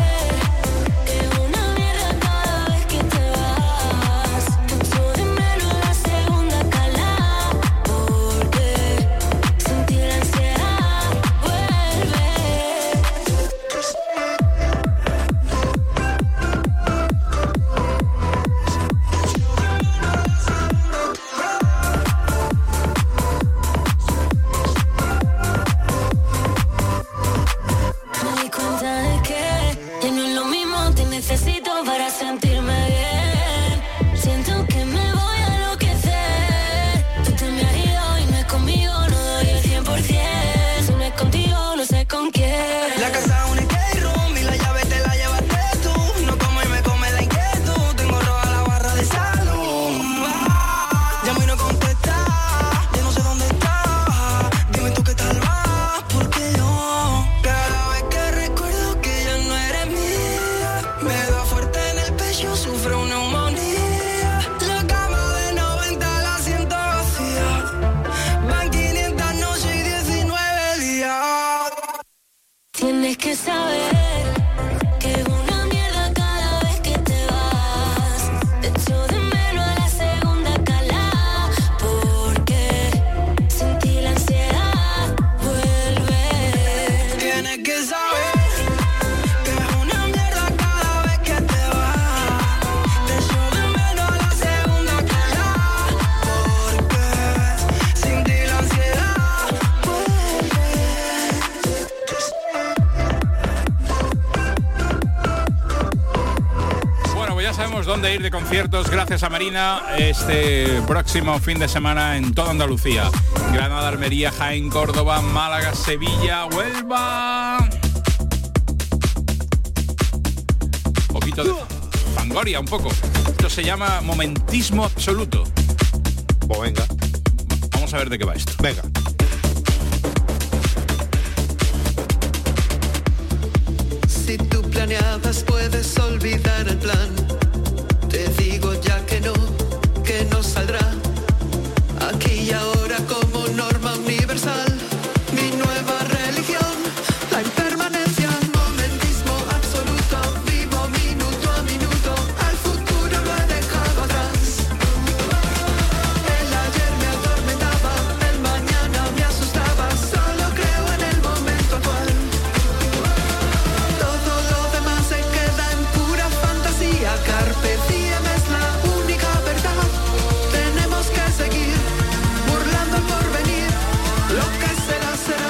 Speaker 7: Tienes que saber que es una mierda cada vez que te vas. Te echo de menos a la segunda calada, porque sin ti la ansiedad vuelve.
Speaker 3: Tienes que saber que es una mierda cada vez que te vas. Te echo de menos a la segunda calada, porque sin ti la ansiedad vuelve.
Speaker 1: Bueno, pues ya sabemos dónde ir de conciertos gracias a Marina este próximo fin de semana en toda Andalucía. Granada, Almería, Jaén, Córdoba, Málaga, Sevilla, Huelva. Un poquito de Fangoria, un poco. Esto se llama momentismo absoluto.
Speaker 5: Pues venga.
Speaker 1: Vamos a ver de qué va esto.
Speaker 5: Venga.
Speaker 10: Si tú planeabas, puedes olvidar el plan. Te digo ya que no, que no saldrá. Aquí y ahora como norma universal. Mi nueva religión, la impermanencia. Momentismo absoluto, vivo minuto a minuto. Al futuro lo he dejado atrás. El ayer me atormentaba, el mañana me asustaba. Solo creo en el momento actual. Todo lo demás se queda en pura fantasía. Carpe diem es la única verdad. Tenemos que seguir burlando el porvenir. Lo que será, será.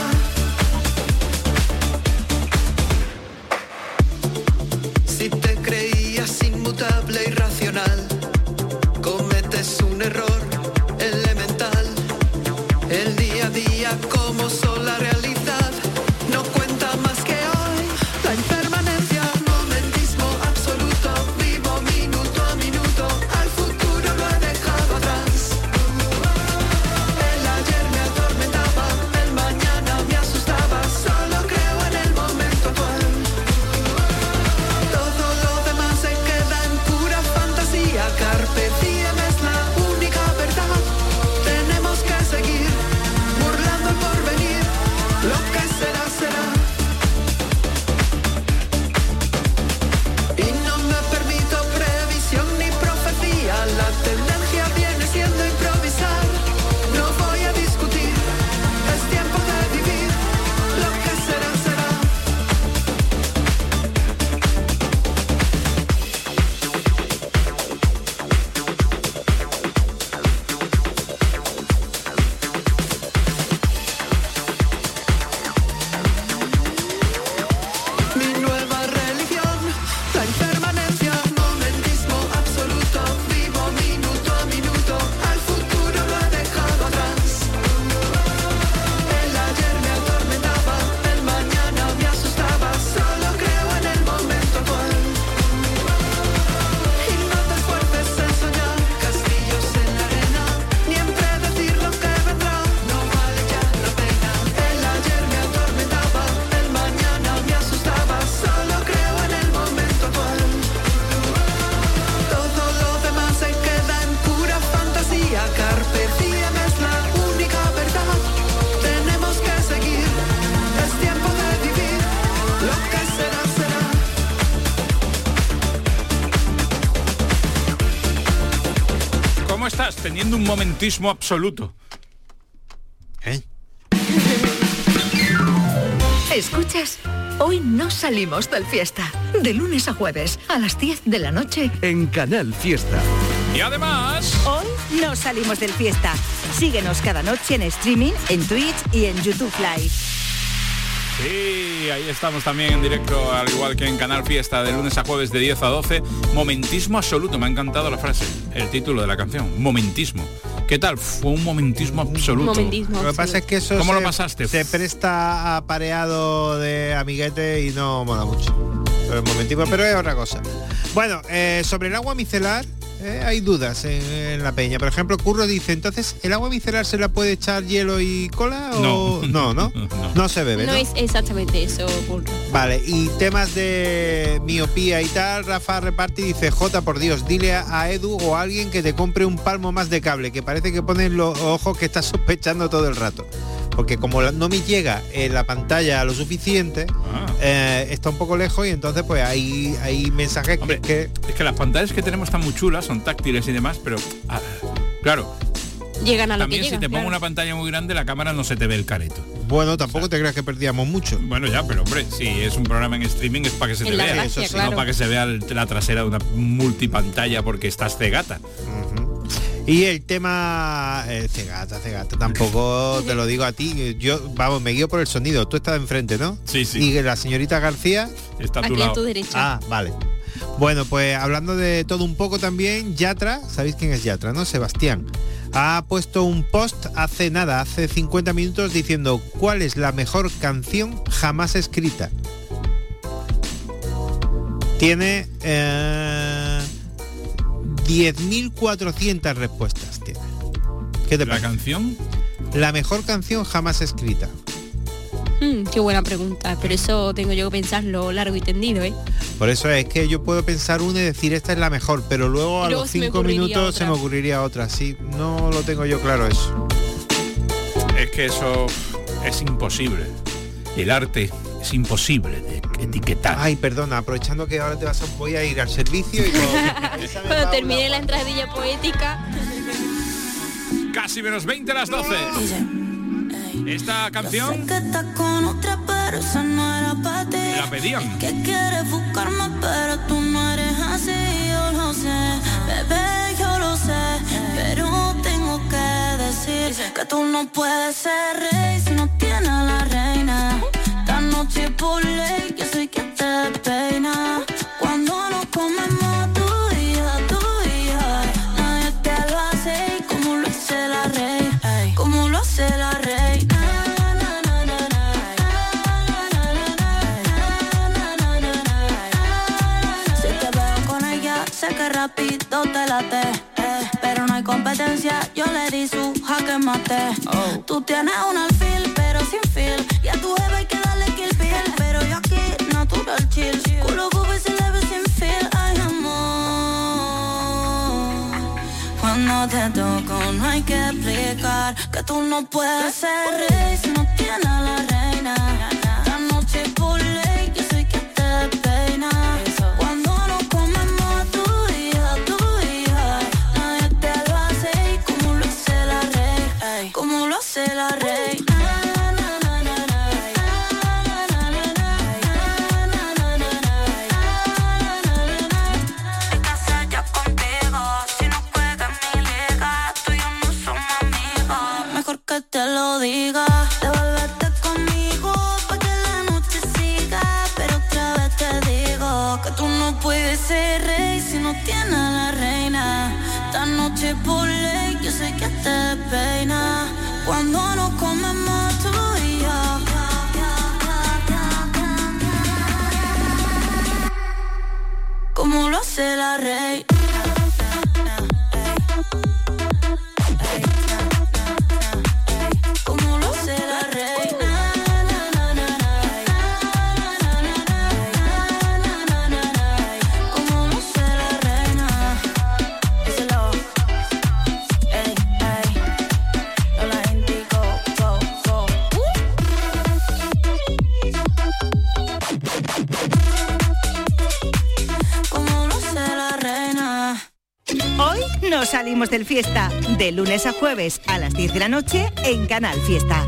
Speaker 10: Si te creías inmutable y racional, cometes un error elemental. El día a día como sola realidad no cuenta más que hoy. La impermanencia, momentismo absoluto, vivo minuto a minuto. Al futuro lo he dejado atrás. El ayer me atormentaba, el mañana me asustaba. Solo creo en el momento actual. Todo lo demás se queda en pura fantasía. Carpe diem es la única verdad. Tenemos que seguir burlando el porvenir. Lo que será, será. Y no me permito previsión ni profecía. La tendencia viene siendo improvisar. No voy a discutir. Es tiempo de vivir. Lo que será, será. Mi nueva religión, la impermanencia, momentismo absoluto, vivo minuto a minuto, al futuro lo he dejado atrás. El ayer me atormentaba, el mañana me asustaba, solo creo en el momento actual. Y no te esfuerces en soñar, castillos en la arena, ni en predecir lo que vendrá, no vale ya la pena. El ayer me atormentaba, el mañana me asustaba, solo creo en el momento actual. Todo lo demás se queda en pura fantasía. Carpe diem es la única verdad. Tenemos que seguir. Es tiempo de vivir. Lo que será, será.
Speaker 1: ¿Cómo estás? Teniendo un momentismo absoluto.
Speaker 5: ¿Eh?
Speaker 2: ¿Escuchas? Hoy no salimos del fiesta. De lunes a jueves, a las diez de la noche.
Speaker 4: En Canal Fiesta.
Speaker 1: Y además...
Speaker 8: Hoy no salimos del fiesta. Síguenos cada noche en streaming, en Twitch y en YouTube Live.
Speaker 1: Sí, ahí estamos también en directo, al igual que en Canal Fiesta, de lunes a jueves de diez a doce. Momentismo absoluto, me ha encantado la frase, el título de la canción, momentismo. ¿Qué tal? Fue un momentismo absoluto.
Speaker 6: Momentismo.
Speaker 5: Lo que pasa es que eso
Speaker 1: ¿Cómo
Speaker 5: se,
Speaker 1: lo pasaste?
Speaker 5: se presta a pareado de amiguete y no mola mucho. Pero, el momentismo, pero es otra cosa. Bueno, eh, sobre el agua micelar, eh, hay dudas en, en la peña. Por ejemplo, Curro dice, entonces, ¿el agua micelar se la puede echar hielo y cola? O...
Speaker 1: No.
Speaker 5: no, no, no, no se bebe, ¿no?
Speaker 6: No es exactamente eso, Curro.
Speaker 5: Vale, y temas de miopía y tal, Rafa Reparti dice, Jota, por Dios, dile a, a Edu o a alguien que te compre un palmo más de cable, que parece que ponen los ojos que estás sospechando todo el rato. porque como la- no me llega en la pantalla lo suficiente,
Speaker 1: Ah.
Speaker 5: eh, está un poco lejos y entonces pues hay, hay mensajes
Speaker 1: Hombre,
Speaker 5: que,
Speaker 1: es que las pantallas que tenemos están muy chulas, son táctiles y demás, pero ah, claro,
Speaker 6: Llegan a lo
Speaker 1: también
Speaker 6: que
Speaker 1: si
Speaker 6: llegan.
Speaker 1: te pongo
Speaker 6: claro.
Speaker 1: una pantalla muy grande, la cámara no se te ve el careto.
Speaker 5: bueno, tampoco te creas que perdíamos mucho.
Speaker 1: Bueno, ya, pero hombre, si es un programa en streaming es para que se te
Speaker 6: En la
Speaker 1: vea,
Speaker 6: gracia,
Speaker 1: eso sí,
Speaker 6: claro.
Speaker 1: no para que se vea el- la trasera de una multipantalla porque estás cegata.
Speaker 5: Y el tema eh, cegata, cegata, tampoco te lo digo a ti, yo vamos, me guío por el sonido, tú estás enfrente, ¿no?
Speaker 1: Sí, sí.
Speaker 5: Y la señorita García
Speaker 1: Está a tu
Speaker 6: Aquí a
Speaker 1: lado.
Speaker 6: tu derecha.
Speaker 5: Ah, vale. Bueno, pues hablando de todo un poco también, Yatra, ¿sabéis quién es Yatra, no? Sebastián. Ha puesto un post hace nada, hace cincuenta minutos, diciendo cuál es la mejor canción jamás escrita. Tiene eh, diez mil cuatrocientas respuestas. Tiene. ¿Qué te
Speaker 1: La
Speaker 5: parece?
Speaker 1: canción,
Speaker 5: La mejor canción jamás escrita.
Speaker 6: Mm, qué buena pregunta, pero eso tengo yo que pensarlo largo y tendido, ¿eh?
Speaker 5: Por eso es que yo puedo pensar una y decir esta es la mejor, pero luego a
Speaker 6: Y luego
Speaker 5: los
Speaker 6: se me
Speaker 5: cinco
Speaker 6: ocurriría
Speaker 5: minutos se
Speaker 6: otra.
Speaker 5: me ocurriría otra. Sí, no lo tengo yo claro eso.
Speaker 1: es que eso es imposible. El arte es imposible de etiquetar.
Speaker 5: Ay, perdona, aprovechando que ahora te vas a, voy a ir al servicio y cuando,
Speaker 6: Cuando termine la entradilla poética.
Speaker 1: Casi menos veinte a las doce. Esta canción
Speaker 7: Que estás con otra, pero esa no era para ti.
Speaker 1: la pedían.
Speaker 7: Que quieres buscarme, pero tú no eres así. Yo lo sé, bebé, yo lo sé. Pero tengo que decir que tú no puedes ser rey si no tienes a la reina. Esta noche por ley, yo soy quien te peina. Cuando nos comemos tú y yo, tú y yo, nadie te lo hace como lo hace la reina. Como lo hace la reina. Si te veo con ella, sé que rápido te late, eh, pero no hay competencia, yo le di su jaque mate. Oh. Tú tienes un alfil, pero sin feel, y a tu jefe hay que darle kill pill, pero yo aquí natural chill, culo bobo se le ve sin feel. Ay, amor, cuando te toco no hay que explicar que tú no puedes ser rey si no tienes a la reina. Esta noche por ley, yo soy quien te peina. Cuando nos comemos tú y yo, tú y yo, nadie te lo hace como lo hace la reina. Como lo hace la reina. Mejor que te lo diga, devuélvete conmigo pa' que la noche siga. Pero otra vez te digo que tú no puedes ser rey si no tienes a la reina. Esta noche por ley, yo sé que te peina. Cuando nos comemos tú y yo. Como lo hace la reina. Como lo hace la reina. Como lo hace la reina. Díselo. Ey, ey. Yo la indico. Go, go. Como lo hace la reina.
Speaker 8: Hoy nos salimos del fiesta, de lunes a jueves a las diez de la noche en Canal Fiesta.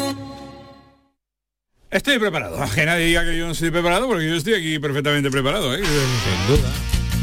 Speaker 1: Estoy preparado. Que nadie diga que yo no estoy preparado porque yo estoy aquí perfectamente preparado, ¿eh? Sin duda.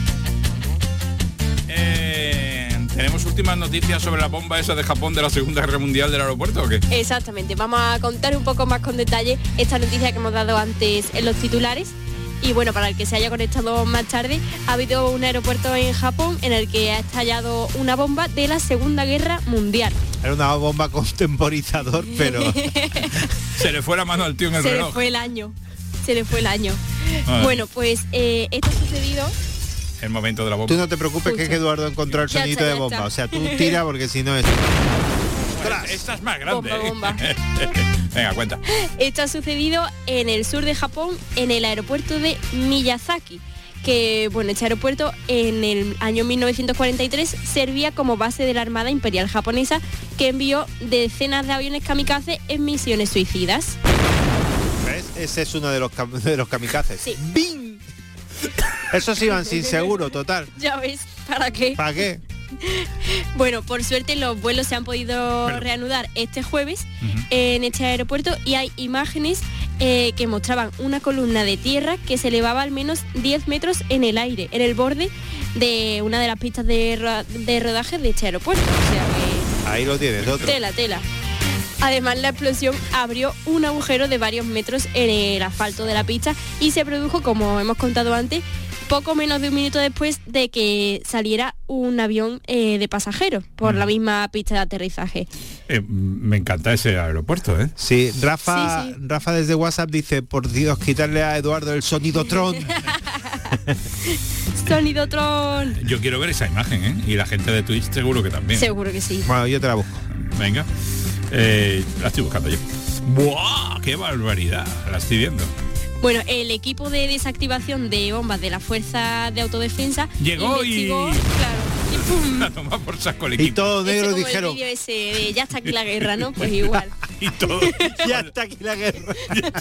Speaker 1: Eh, ¿Tenemos últimas noticias sobre la bomba esa de Japón de la Segunda Guerra Mundial del aeropuerto o qué?
Speaker 6: Exactamente, vamos a contar un poco más con detalle esta noticia que hemos dado antes en los titulares. Y bueno, para el que se haya conectado más tarde, ha habido un aeropuerto en Japón en el que ha estallado una bomba de la Segunda Guerra Mundial.
Speaker 5: Era una bomba con temporizador, pero
Speaker 1: Se le fue la mano al tío en el
Speaker 6: Se le
Speaker 1: reloj.
Speaker 6: fue el año, se le fue el año.
Speaker 1: Ah.
Speaker 6: Bueno, pues eh, esto ha sucedido.
Speaker 1: El momento de la bomba.
Speaker 5: tú no te preocupes que es que Eduardo encontró el
Speaker 6: Ya
Speaker 5: sonido
Speaker 6: está,
Speaker 5: de
Speaker 6: ya
Speaker 5: bomba.
Speaker 6: está.
Speaker 5: O sea, tú tira porque si no es...
Speaker 1: Esta es más grande.
Speaker 6: Bomba,
Speaker 1: ¿eh? Venga, cuenta.
Speaker 6: Esto ha sucedido en el sur de Japón, en el aeropuerto de Miyazaki, que bueno, este aeropuerto en el año mil novecientos cuarenta y tres servía como base de la Armada Imperial Japonesa, que envió decenas de aviones kamikaze en misiones suicidas.
Speaker 5: ¿Ves? Ese es uno de los, cam- de los kamikazes.
Speaker 6: Sí.
Speaker 5: ¡Bing! Esos iban sin seguro, total.
Speaker 6: Ya ves, ¿para qué?
Speaker 5: ¿Para qué?
Speaker 6: Bueno, por suerte los vuelos se han podido
Speaker 1: Pero-
Speaker 6: reanudar este jueves
Speaker 1: Ujú.
Speaker 6: en este aeropuerto y hay imágenes eh, que mostraban una columna de tierra que se elevaba al menos diez metros en el aire, en el borde de una de las pistas de, ro- de rodaje de este aeropuerto. O sea que
Speaker 5: Ahí lo tienes, otro.
Speaker 6: tela, tela. Además, la explosión abrió un agujero de varios metros en el asfalto de la pista y se produjo, como hemos contado antes, poco menos de un minuto después de que saliera un avión eh, de pasajeros por la misma pista de aterrizaje.
Speaker 1: Eh, me encanta ese aeropuerto, ¿eh?
Speaker 5: Sí, Rafa,
Speaker 6: Sí, sí.
Speaker 5: Rafa desde WhatsApp dice, por Dios, quitarle a Eduardo el sonido tron.
Speaker 6: Sonido Tron.
Speaker 1: Yo quiero ver esa imagen, ¿eh? Y la gente de Twitch seguro que también.
Speaker 6: Seguro que sí.
Speaker 5: Bueno, yo te la busco.
Speaker 1: Venga. Eh, la estoy buscando yo. ¡Buah! ¡Qué barbaridad! La estoy viendo.
Speaker 6: Bueno, el equipo de desactivación de bombas de la Fuerza de Autodefensa
Speaker 1: Llegó y-
Speaker 6: investigó, claro, y pum.
Speaker 1: La toma por saco el
Speaker 5: Y
Speaker 1: equipo.
Speaker 5: todo
Speaker 6: Ese
Speaker 5: negro
Speaker 6: como
Speaker 5: dijeron,
Speaker 6: el vídeo ese de ya está aquí la guerra, ¿no? Pues igual.
Speaker 1: Y todo.
Speaker 5: ya está aquí la guerra.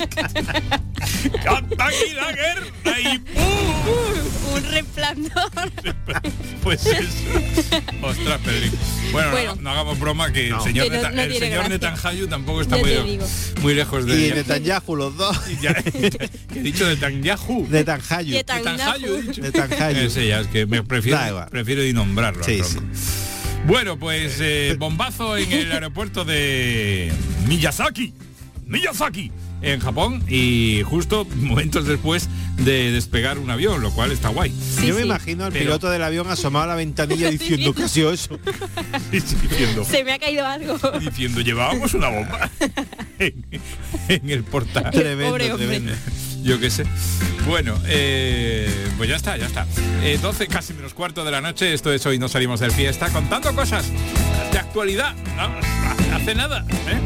Speaker 1: ¡Ya está aquí la guerra! Y ¡pum!
Speaker 6: Un resplandor.
Speaker 1: Pues eso. Ostras, Pedrín. Bueno,
Speaker 6: Bueno.
Speaker 1: No, no hagamos broma que
Speaker 5: No.
Speaker 1: el señor,
Speaker 6: Que no-
Speaker 1: Neta-
Speaker 6: no
Speaker 1: el
Speaker 6: tiene
Speaker 1: señor
Speaker 6: gracia.
Speaker 1: Netanyahu tampoco está
Speaker 6: Ya
Speaker 1: muy,
Speaker 6: te digo.
Speaker 1: muy lejos de
Speaker 5: Y
Speaker 1: ella.
Speaker 5: Netanyahu, los dos.
Speaker 1: Y ya- que he dicho Netanyahu.
Speaker 5: Netanyahu.
Speaker 6: Netanyahu.
Speaker 1: Netanyahu, he dicho.
Speaker 5: Netanyahu.
Speaker 1: Ese ya, es que me prefiero,
Speaker 5: Da igual.
Speaker 1: prefiero ni nombrarlo. al
Speaker 5: Sí,
Speaker 1: tronco. Bueno, pues eh, bombazo en el aeropuerto de Miyazaki. Miyazaki. En Japón y justo momentos después de despegar un avión, lo cual está guay.
Speaker 6: Sí,
Speaker 5: Yo me
Speaker 6: sí.
Speaker 5: imagino al
Speaker 1: Pero-
Speaker 5: piloto del avión asomado a la ventanilla diciendo que ha sido eso.
Speaker 1: diciendo,
Speaker 6: Se me ha caído algo.
Speaker 1: diciendo, llevábamos una bomba en, en el portal.
Speaker 5: Tremendo,
Speaker 6: Pobre hombre.
Speaker 5: tremendo.
Speaker 1: Yo qué sé. Bueno, eh, pues ya está, ya está. Eh, doce, casi menos cuarto de la noche. Esto es Hoy No Salimos del Fiesta, contando cosas de actualidad. ¿No? Hace nada, ¿eh?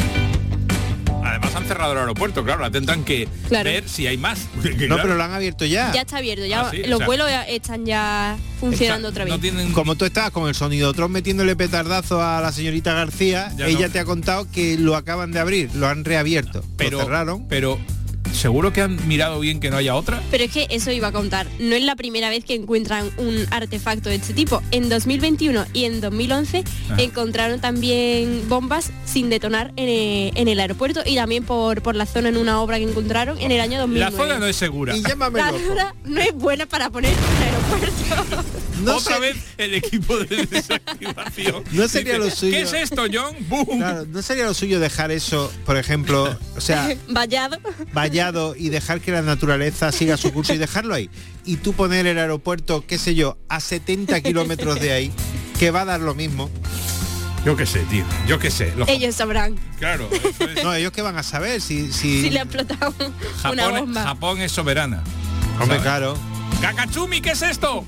Speaker 1: Además han cerrado el aeropuerto, claro, la tendrán que
Speaker 6: Claro.
Speaker 1: ver si hay más. Que,
Speaker 5: No,
Speaker 1: claro,
Speaker 5: pero lo han abierto ya.
Speaker 6: Ya está abierto, ya
Speaker 1: Ah, sí,
Speaker 6: los
Speaker 1: o sea-
Speaker 6: vuelos ya están ya funcionando
Speaker 1: está-
Speaker 6: otra vez.
Speaker 1: No tienen
Speaker 5: Como tú estabas con el sonido tron metiéndole petardazo a la señorita García,
Speaker 1: Ya
Speaker 5: ella
Speaker 1: no.
Speaker 5: te ha contado que lo acaban de abrir, lo han reabierto.
Speaker 1: pero,
Speaker 5: lo cerraron.
Speaker 1: pero seguro que han mirado bien que no haya otra.
Speaker 6: Pero es que eso iba a contar. No es la primera vez que encuentran un artefacto de este tipo. En dos mil veintiuno y en dos mil once
Speaker 1: Ajá.
Speaker 6: encontraron también bombas sin detonar en el, en el aeropuerto y también por, por la zona en una obra que encontraron en el año dos mil
Speaker 1: La
Speaker 6: nueve.
Speaker 1: zona no es segura.
Speaker 5: Y llámame
Speaker 6: La
Speaker 5: loco.
Speaker 6: zona no es buena para poner en un aeropuerto.
Speaker 5: No
Speaker 1: Otra
Speaker 5: sé-
Speaker 1: vez el equipo de desactivación.
Speaker 5: No sería lo suyo.
Speaker 1: ¿Qué es esto, John? ¡Bum!
Speaker 5: Claro, no sería lo suyo dejar eso, por ejemplo, o sea,
Speaker 6: Vallado.
Speaker 5: vallado y dejar que la naturaleza siga su curso y dejarlo ahí. Y tú poner el aeropuerto, qué sé yo, a setenta kilómetros de ahí, que va a dar lo mismo.
Speaker 1: Yo qué sé, tío. Yo qué sé. Los-
Speaker 6: Ellos sabrán
Speaker 1: Claro, eso es.
Speaker 5: No, ellos que van a saber si... si...
Speaker 6: si le ha explotado una
Speaker 1: Japón,
Speaker 6: bomba.
Speaker 1: Japón es soberana.
Speaker 5: Hombre,
Speaker 1: ¿sabes?
Speaker 5: claro.
Speaker 1: ¡Kakachumi, ¿qué es esto?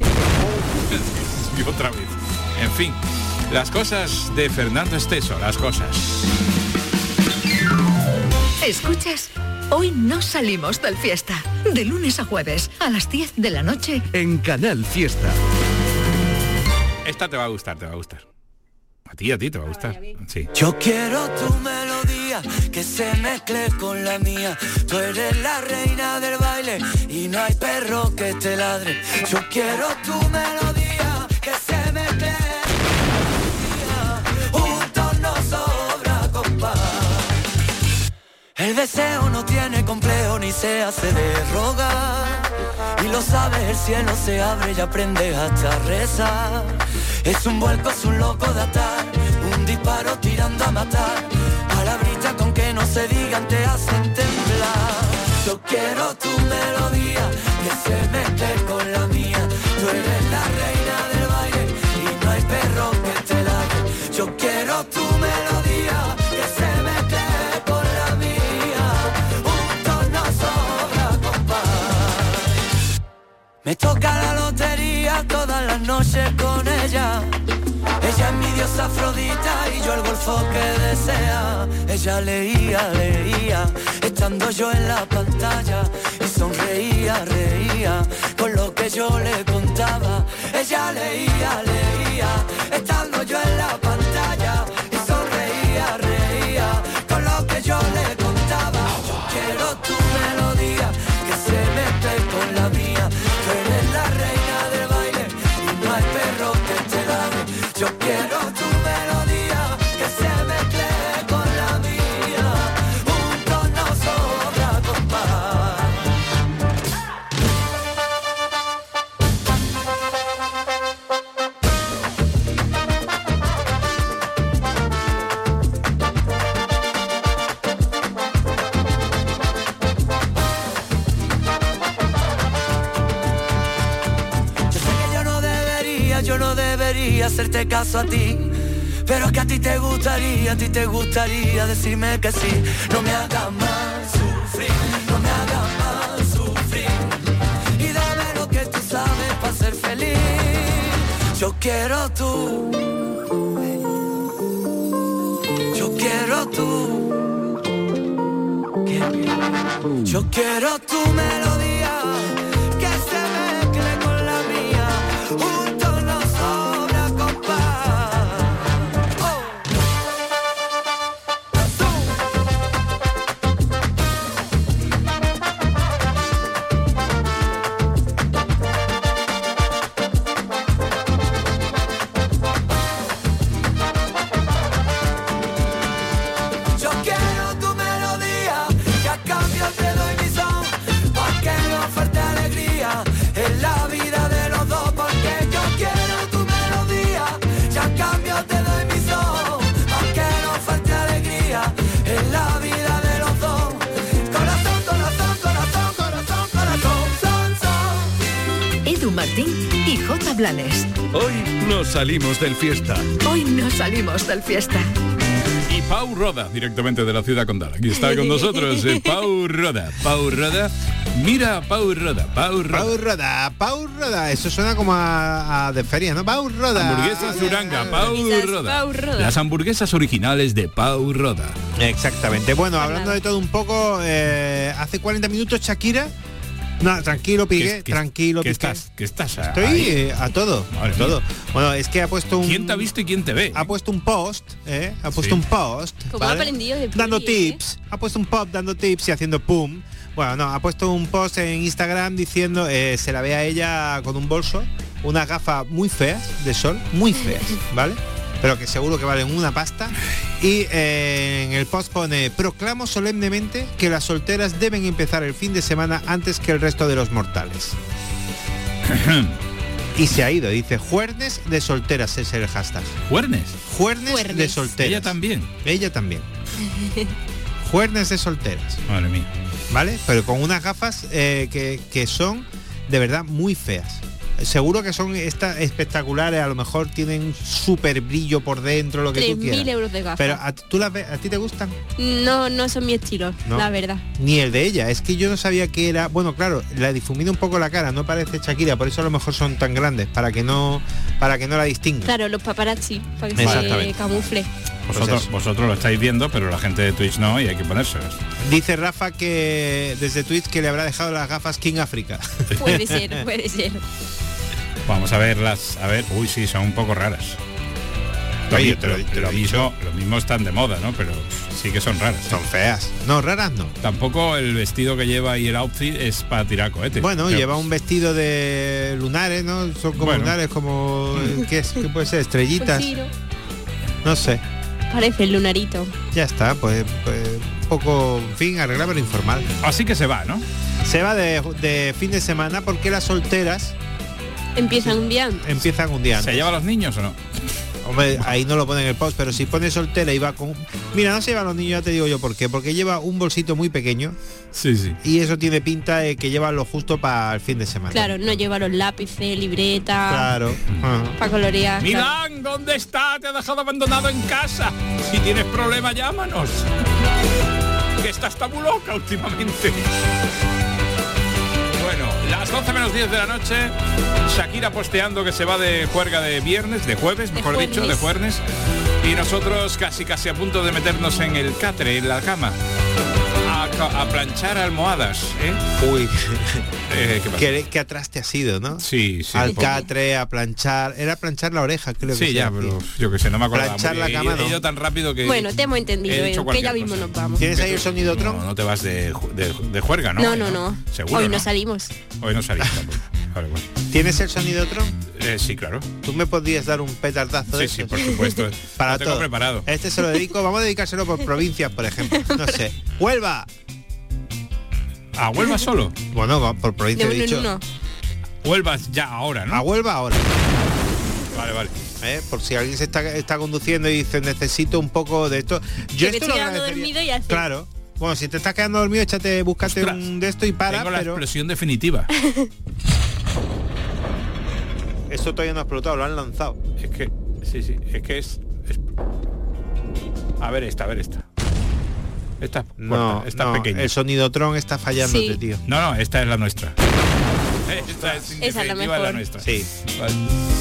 Speaker 1: Y otra vez. En fin, las cosas de Fernando Esteso, las cosas.
Speaker 2: Escuchas, hoy no salimos del fiesta. De lunes a jueves, a las diez de la noche.
Speaker 4: En Canal Fiesta.
Speaker 1: Esta te va a gustar, te va a gustar. A ti, a ti te va a gustar. Sí.
Speaker 3: Yo quiero tu melodía, que se mezcle con la mía. Tú eres la reina del baile y no hay perro que te ladre. Yo quiero tu melodía, que se mezcle con la mía. Juntos nos sobra compás. El deseo no tiene complejo ni se hace de rogar. Y lo sabes, el cielo se abre y aprendes hasta rezar. Es un vuelco, es un loco de atar, un disparo tirando a matar. Palabritas con que no se digan te hacen temblar. Yo quiero tu melodía, que se mezcle con la mía. Tú eres la reina del baile y no hay perro que te ladre. Yo quiero tu melodía, que se mezcle con la mía. Juntos nos sobra compás. Me toca la lotería todas las noches con ella. Ella es mi diosa Afrodita y yo el golfo que desea. Ella leía, leía, estando yo en la pantalla. Y sonreía, reía, con lo que yo le contaba. Ella leía, leía, estando yo en la pantalla, y sonreía, reía, con lo que yo le contaba. Yo quiero tu melodía, que se mezcle con la mía. Tú eres la reina del baile, y no hay perro que te gane. Yo quiero tu melodía, que se mezcle con la mía. Juntos nos sobra compás. Yo no debería hacerte caso a ti, pero es que a ti te gustaría, a ti te gustaría decirme que sí. No me hagas más sufrir, no me hagas más sufrir, y dame lo que tú sabes para ser feliz. Yo quiero tú, yo quiero tú, yo quiero tu melodía, que se mezcle con la mía. Juntos nos sobra compás. Oh. Yo quiero tu melodía, que a cambio te doy mi son, porque no falte alegría en la vida de los dos, porque yo quiero tu melodía, que a cambio te doy mi son, porque no falte alegría en la vida de los dos. Corazón, corazón, corazón, corazón, corazón, son, son.
Speaker 2: Edu Martín y J. Blanes.
Speaker 4: Hoy nos salimos del fiesta.
Speaker 2: Hoy no salimos del fiesta.
Speaker 1: Y Pau Roda, directamente de la ciudad condal. Aquí está con nosotros eh, Pau Roda. Pau Roda. Mira a Pau Roda. Pau Roda.
Speaker 5: Pau Roda, Pau Roda. Eso suena como a, a de feria, ¿no? Pau Roda.
Speaker 1: Hamburguesas Zuranga. Pau Roda.
Speaker 6: Pau Roda.
Speaker 1: Las hamburguesas originales de Pau Roda.
Speaker 5: Exactamente. Bueno,
Speaker 6: Pues
Speaker 5: hablando
Speaker 6: nada.
Speaker 5: de todo un poco, eh, hace cuarenta minutos Shakira. No, tranquilo, Piqué,
Speaker 1: ¿Qué- qué-
Speaker 5: tranquilo,
Speaker 1: ¿Qué
Speaker 5: Piqué.
Speaker 1: estás? ¿Qué estás? a-
Speaker 5: Estoy
Speaker 1: ahí?
Speaker 5: eh, a todo,
Speaker 1: Madre
Speaker 5: a todo.
Speaker 1: mía.
Speaker 5: Bueno, es que ha puesto un
Speaker 1: ¿Quién te ha visto y quién te ve?
Speaker 5: ha puesto un post, ¿eh? Ha puesto
Speaker 1: Sí.
Speaker 5: un post,
Speaker 6: Como ha aprendido de
Speaker 5: dando
Speaker 6: Puri, ¿eh?
Speaker 5: tips, ha puesto un pop dando tips y haciendo pum. Bueno, no, ha puesto un post en Instagram diciendo, eh, se la ve a ella con un bolso, unas gafas muy feas de sol, muy feas, ¿vale? Pero que seguro que valen una pasta. Y eh, en el post pone: proclamo solemnemente que las solteras deben empezar el fin de semana antes que el resto de los mortales. Y se ha ido, dice juernes de solteras, es el hashtag.
Speaker 1: ¿Juernes?
Speaker 5: Juernes,
Speaker 6: Juernes.
Speaker 5: de solteras.
Speaker 1: Ella también.
Speaker 5: Ella también. Juernes de solteras,
Speaker 1: Madre mía.
Speaker 5: ¿vale? Pero con unas gafas eh, que, que son de verdad muy feas. Seguro que son estas espectaculares, a lo mejor tienen súper brillo por dentro, lo que tú
Speaker 6: tres
Speaker 5: quieras.
Speaker 6: mil euros de gafas.
Speaker 5: Pero ¿a, ¿tú las ves? ¿A ti te gustan?
Speaker 6: No, no son mi estilo,
Speaker 5: No.
Speaker 6: la verdad.
Speaker 5: Ni el de ella. Es que yo no sabía que era. Bueno, claro, la difumina un poco la cara, no parece Shakira, por eso a lo mejor son tan grandes, para que no, para que no la distinga.
Speaker 6: Claro, los paparazzi, para que
Speaker 5: Exactamente.
Speaker 6: se camufle.
Speaker 1: Vosotros,
Speaker 5: eso.
Speaker 1: vosotros lo estáis viendo, pero la gente de Twitch no, y hay que ponérselas.
Speaker 5: Dice Rafa que desde Twitch que le habrá dejado las gafas King África.
Speaker 6: Puede ser, puede ser.
Speaker 1: Vamos a verlas. A ver. Uy, sí, son un poco raras. Lo,
Speaker 5: Oye,
Speaker 1: mi-
Speaker 5: te lo-
Speaker 1: lo-
Speaker 5: te lo
Speaker 1: lo
Speaker 5: he
Speaker 1: mismo, lo mismo están de moda, ¿no? Pero sí que son raras.
Speaker 5: Son feas. No, raras no.
Speaker 1: Tampoco el vestido que lleva y el outfit es para tirar cohetes.
Speaker 5: Bueno,
Speaker 1: Pero-
Speaker 5: lleva un vestido de lunares, ¿no? Son como
Speaker 1: Bueno.
Speaker 5: lunares, como ¿qué es? ¿Qué puede ser? Estrellitas.
Speaker 6: Pues giro.
Speaker 5: No sé.
Speaker 6: Parece el lunarito.
Speaker 5: Ya está, pues, pues un poco, en fin, arreglar pero informal.
Speaker 1: Así que se va, ¿no?
Speaker 5: Se va de, de fin de semana porque las solteras
Speaker 6: Empiezan un día antes.
Speaker 5: empiezan un día antes.
Speaker 1: ¿Se lleva a los niños o no?
Speaker 5: Hombre, ahí no lo pone en el post, pero si pone soltera y va con... Mira, no se lleva a los niños, ya te digo yo por qué. Porque lleva un bolsito muy pequeño
Speaker 1: Sí, sí.
Speaker 5: y eso tiene pinta de que lleva lo justo para el fin de semana.
Speaker 6: Claro, no lleva los lápices, libreta,
Speaker 5: Claro. Ah.
Speaker 6: para colorear. claro.
Speaker 1: Milán, ¿dónde está? Te ha dejado abandonado en casa. Si tienes problema, llámanos. Que esta está muy loca últimamente. Bueno, las doce menos diez de la noche, Shakira posteando que se va de juerga de viernes, de jueves,
Speaker 6: De
Speaker 1: mejor dicho, de
Speaker 6: juernes.
Speaker 1: jueves. Y nosotros casi casi a punto de meternos en el catre, en la cama. A Carrasco, a planchar almohadas, ¿eh?
Speaker 5: Uy,
Speaker 1: Eh, ¿qué pasa?
Speaker 5: ¿qué, qué atrás te ha sido, ¿no?
Speaker 1: Sí, sí.
Speaker 5: Al
Speaker 1: un poco.
Speaker 5: catre, a planchar. Era planchar la oreja, creo que
Speaker 1: Sí, ya,
Speaker 5: se
Speaker 1: pero
Speaker 5: decía.
Speaker 1: yo que sé, no me acuerdo.
Speaker 5: Planchar la cama,
Speaker 1: he, he
Speaker 5: no.
Speaker 1: ido tan rápido que...
Speaker 6: Bueno, te hemos entendido,
Speaker 1: he dicho
Speaker 6: eh, que ya
Speaker 1: cualquier
Speaker 6: mismo
Speaker 1: cosa.
Speaker 6: nos vamos.
Speaker 5: ¿Tienes ahí el sonido tron?
Speaker 1: No, no te vas de, ju- de, de juerga, ¿no?
Speaker 6: No, no, no.
Speaker 1: Seguro,
Speaker 6: Hoy
Speaker 1: ¿no?
Speaker 6: no salimos.
Speaker 1: Hoy no salís tampoco. Vale, bueno.
Speaker 5: ¿Tienes el sonido tron?
Speaker 1: Eh, sí, claro.
Speaker 5: ¿Tú me podrías dar un petardazo de
Speaker 1: Sí, sí,
Speaker 5: esos?
Speaker 1: por supuesto.
Speaker 5: Para
Speaker 1: Lo tengo
Speaker 5: todo.
Speaker 1: preparado.
Speaker 5: Este se lo dedico, vamos a dedicárselo por provincias, por ejemplo. No sé. Huelva.
Speaker 1: ¿A Huelva solo?
Speaker 5: Bueno, va, por
Speaker 6: De
Speaker 5: provincia
Speaker 6: uno
Speaker 5: he
Speaker 6: en
Speaker 5: dicho.
Speaker 6: uno.
Speaker 1: Huelva ya ahora, ¿no?
Speaker 5: A Huelva ahora.
Speaker 1: Vale, vale.
Speaker 5: ¿Eh? Por si alguien se está, está conduciendo y dice necesito un poco de esto. Yo
Speaker 6: Que te
Speaker 5: esto
Speaker 6: estoy
Speaker 5: lo
Speaker 6: quedando
Speaker 5: agradecería.
Speaker 6: dormido y hace.
Speaker 5: Claro. Bueno, si te estás quedando dormido, échate, búscate
Speaker 1: Ostras,
Speaker 5: un de esto y para,
Speaker 1: Tengo la
Speaker 5: pero
Speaker 1: explosión definitiva.
Speaker 5: esto todavía no ha explotado, lo han lanzado.
Speaker 1: Es que, sí, sí, es que es... es- A ver esta, a ver esta. Esta es corta,
Speaker 5: No,
Speaker 1: esta
Speaker 5: no,
Speaker 1: es pequeña.
Speaker 5: el sonidotron está fallándote,
Speaker 6: Sí.
Speaker 5: tío.
Speaker 1: No, no, esta es la nuestra. Esta es, en
Speaker 6: Esa es la
Speaker 1: definitiva,
Speaker 6: mejor.
Speaker 1: nuestra.
Speaker 5: Sí.
Speaker 1: Vale.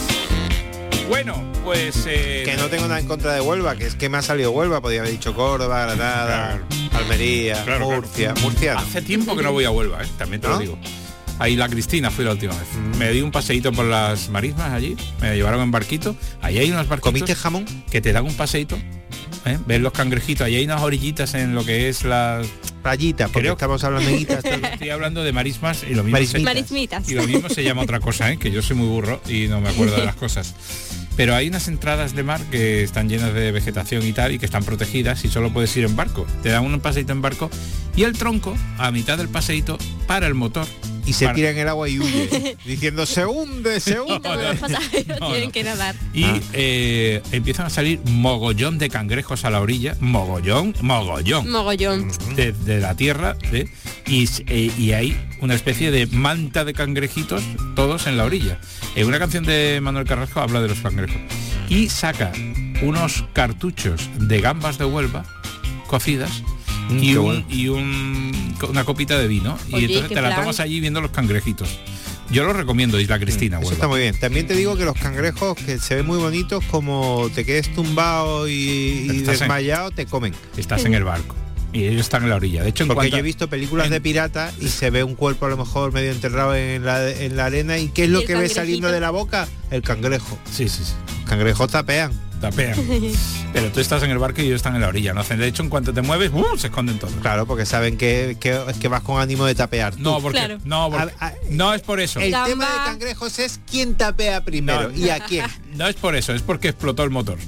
Speaker 1: Bueno, pues... eh,
Speaker 5: Que no tengo nada en contra de Huelva, que es que me ha salido Huelva, podía haber dicho Córdoba, Granada, Almería,
Speaker 1: Claro, claro.
Speaker 5: Murcia, Murcia. no.
Speaker 1: Hace tiempo que no voy a Huelva, ¿eh? También te
Speaker 5: ¿No?
Speaker 1: lo digo. Ahí la Cristina fui la última vez. Me di un paseíto por las marismas allí, me llevaron en barquito. Ahí hay unos barquitos
Speaker 5: ¿Comiste jamón?
Speaker 1: que te dan un paseíto, ¿eh? Ves los cangrejitos, ahí hay unas orillitas en lo que es la...
Speaker 5: Rayita, porque
Speaker 1: Creo-
Speaker 5: estamos hablando de guitas.
Speaker 1: Estoy hablando de marismas y lo mismo,
Speaker 5: Marismitas.
Speaker 6: Marismitas.
Speaker 1: y lo mismo se llama otra cosa, ¿eh? Que yo soy muy burro y no me acuerdo de las cosas. Pero hay unas entradas de mar que están llenas de vegetación y tal y que están protegidas y solo puedes ir en barco. Te dan un paseíto en barco y el tronco, a mitad del paseíto, para el motor.
Speaker 5: Y se
Speaker 1: Para-
Speaker 5: tira en el agua y huye, diciendo se hunde, se hunde.
Speaker 6: Todos los pasajeros
Speaker 1: No,
Speaker 6: tienen
Speaker 1: no.
Speaker 6: que nadar.
Speaker 1: Y
Speaker 5: Ah.
Speaker 1: eh, empiezan a salir mogollón de cangrejos a la orilla, mogollón, mogollón,
Speaker 6: Mogollón.
Speaker 1: de, de la tierra, ¿eh? y, s- eh, y hay una especie de manta de cangrejitos, todos en la orilla. En una canción de Manuel Carrasco habla de los cangrejos. Y saca unos cartuchos de gambas de Huelva, cocidas,
Speaker 5: Mm,
Speaker 1: y,
Speaker 5: qué
Speaker 1: un,
Speaker 5: bueno.
Speaker 1: y un- una copita de vino. Y
Speaker 6: Oye,
Speaker 1: entonces
Speaker 6: qué
Speaker 1: te la
Speaker 6: plan.
Speaker 1: tomas allí viendo los cangrejitos. Yo lo recomiendo, Isla Cristina,
Speaker 5: Eso
Speaker 1: Huelva.
Speaker 5: está muy bien. También te digo que los cangrejos, que se ven muy bonitos, como te quedes tumbado y, y
Speaker 1: Estás en-
Speaker 5: desmayado, te comen.
Speaker 1: Estás en el barco y ellos están en la orilla. De hecho, en
Speaker 5: Porque
Speaker 1: cuanto-
Speaker 5: yo he visto películas
Speaker 1: en-
Speaker 5: de piratas y se ve un cuerpo a lo mejor medio enterrado en la, en la arena. ¿Y qué es
Speaker 6: Y
Speaker 5: lo
Speaker 6: el
Speaker 5: que ves
Speaker 6: cangrejito.
Speaker 5: saliendo de la boca? El cangrejo.
Speaker 1: Sí, sí, sí.
Speaker 5: Los cangrejos tapean.
Speaker 1: Tapean. Pero tú estás en el barco y ellos están en la orilla. No hacen. De hecho, en cuanto te mueves, ¡uh! Se esconden todos.
Speaker 5: Claro, porque saben que, que, que vas con ánimo de tapear. tú.
Speaker 1: No, porque
Speaker 6: Claro.
Speaker 1: no, porque-
Speaker 5: A- a-
Speaker 1: no es por eso.
Speaker 5: El
Speaker 6: Gamba.
Speaker 5: tema de cangrejos es quién tapea primero
Speaker 1: No.
Speaker 5: y a quién.
Speaker 1: No es por eso, es porque explotó el motor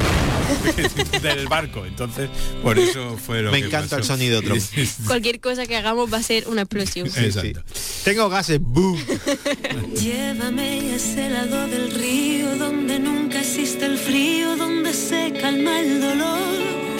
Speaker 1: del barco. Entonces, por eso fue lo
Speaker 5: Me
Speaker 1: que
Speaker 5: encanta el
Speaker 1: pasó.
Speaker 5: sonido, Tron.
Speaker 1: Sí, sí,
Speaker 6: Cualquier cosa que hagamos va a ser una explosión.
Speaker 1: sí. Exacto.
Speaker 5: Tengo gases. ¡Boom!
Speaker 7: Llévame a ese lado del río donde nunca existe el frío, donde se calma el dolor,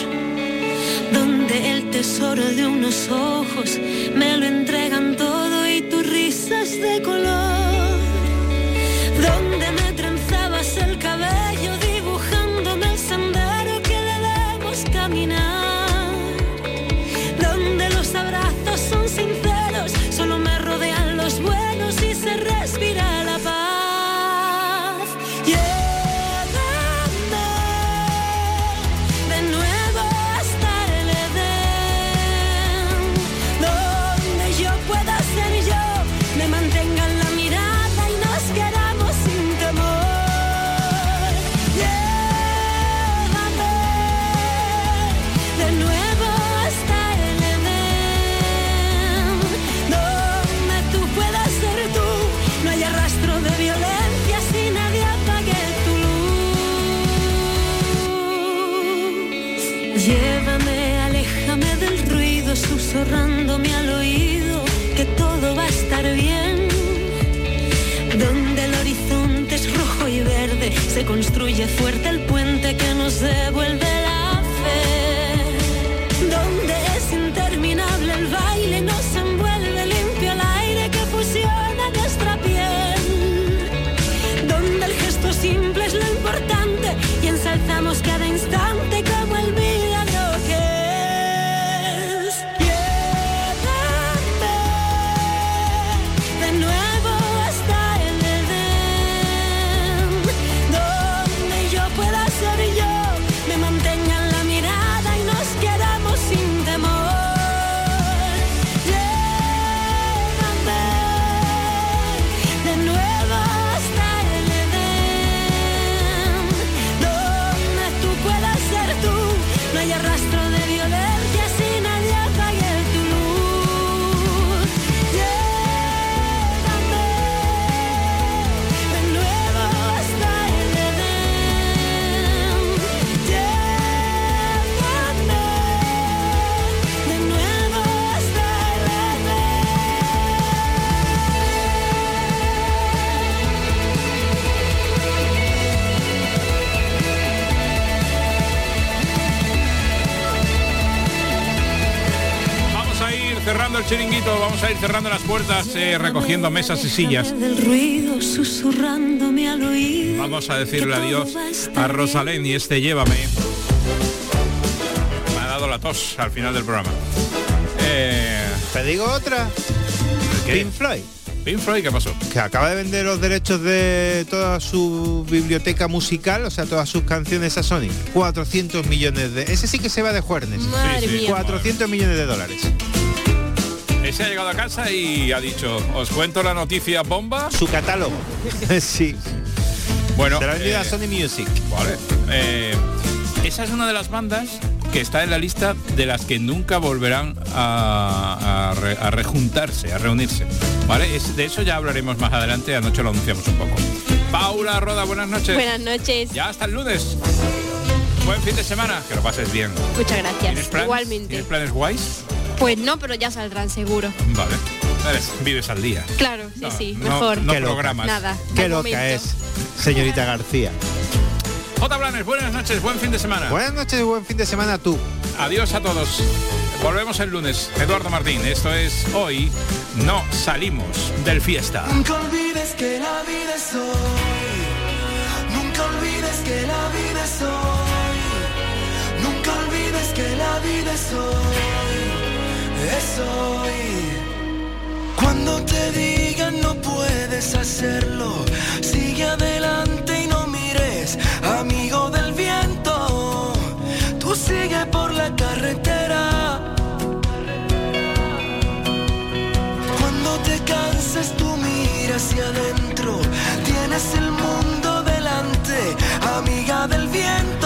Speaker 7: donde el tesoro de unos ojos me lo entregan todo y tu risa es de color, donde me trenzabas el cabello dibujándome el sendero que debemos caminar, donde los abrazos son sinceros, solo me rodean los buenos y se respira la paz. Llévame de nuevo hasta el Edén, donde yo pueda ser yo, me mantengan la mirada y nos queramos sin temor. Llévame de nuevo hasta el Edén, donde tú puedas ser tú, no haya rastro de violencia si nadie apague tu luz. Llévame, aléjame del ruido, susurrándome al oído que todo va a estar bien, donde el horizonte es rojo y verde, se construye fuerte el puente que nos devuelve la fe, donde es interminable el baile, nos envuelve limpio el aire que fusiona nuestra piel, donde el gesto simple es lo importante y ensalzamos cada instante como el milagro que es. Llévame de nuevo hasta el Edén, donde yo pueda ser yo, me mantengan la mirada y
Speaker 1: chiringuito. Vamos a ir cerrando las puertas, eh, recogiendo mesas y sillas.
Speaker 11: Del ruido, susurrándome al oído.
Speaker 1: Vamos a decirle adiós a Rosalén y este Llévame. Me ha dado la tos al final del programa. Eh,
Speaker 5: ¿Te digo otra?
Speaker 1: ¿Qué?
Speaker 5: Pink Floyd.
Speaker 1: Pink Floyd, ¿qué pasó?
Speaker 5: Que acaba de vender los derechos de toda su biblioteca musical, o sea, todas sus canciones a Sony. cuatrocientos millones de... Ese sí que se va de juernes.
Speaker 6: Madre sí, sí. mía.
Speaker 5: cuatrocientos millones de dólares.
Speaker 1: Ese ha llegado a casa y ha dicho, os cuento la noticia bomba.
Speaker 5: Su catálogo. Sí.
Speaker 1: Bueno,
Speaker 5: será vendida a
Speaker 1: eh,
Speaker 5: Sony Music.
Speaker 1: Vale. Eh, esa es una de las bandas que está en la lista de las que nunca volverán a, a, re, a rejuntarse, a reunirse. ¿Vale? Es, de eso ya hablaremos más adelante, anoche lo anunciamos un poco. Paula Roda, buenas noches.
Speaker 6: Buenas noches.
Speaker 1: Ya hasta el lunes. Buen fin de semana, que lo pases bien.
Speaker 6: Muchas
Speaker 1: ¿Tienes
Speaker 6: gracias.
Speaker 1: planes?
Speaker 6: Igualmente.
Speaker 1: ¿Tienes planes guays?
Speaker 6: Pues no, pero ya saldrán seguro.
Speaker 1: Vale. Eres- Vives al día.
Speaker 6: Claro, sí,
Speaker 1: No,
Speaker 6: sí,
Speaker 1: no-
Speaker 6: mejor.
Speaker 1: no
Speaker 5: Qué loca.
Speaker 1: programas.
Speaker 6: Nada.
Speaker 5: Qué
Speaker 6: al
Speaker 5: loca
Speaker 6: momento.
Speaker 5: es, señorita García.
Speaker 1: J. Blanes, buenas noches, buen fin de semana.
Speaker 5: Buenas noches y buen fin de semana tú.
Speaker 1: Adiós a todos. Volvemos el lunes. Eduardo Martín, esto es Hoy No Salimos del Fiesta.
Speaker 10: Nunca olvides que la vida es hoy. Nunca olvides que la vida es hoy. Nunca olvides que la vida es hoy. Es hoy. Cuando te digan no puedes hacerlo, sigue adelante y no mires, amigo del viento. Tú sigue por la carretera. Cuando te canses tú mira hacia adentro, tienes el mundo delante, amiga del viento.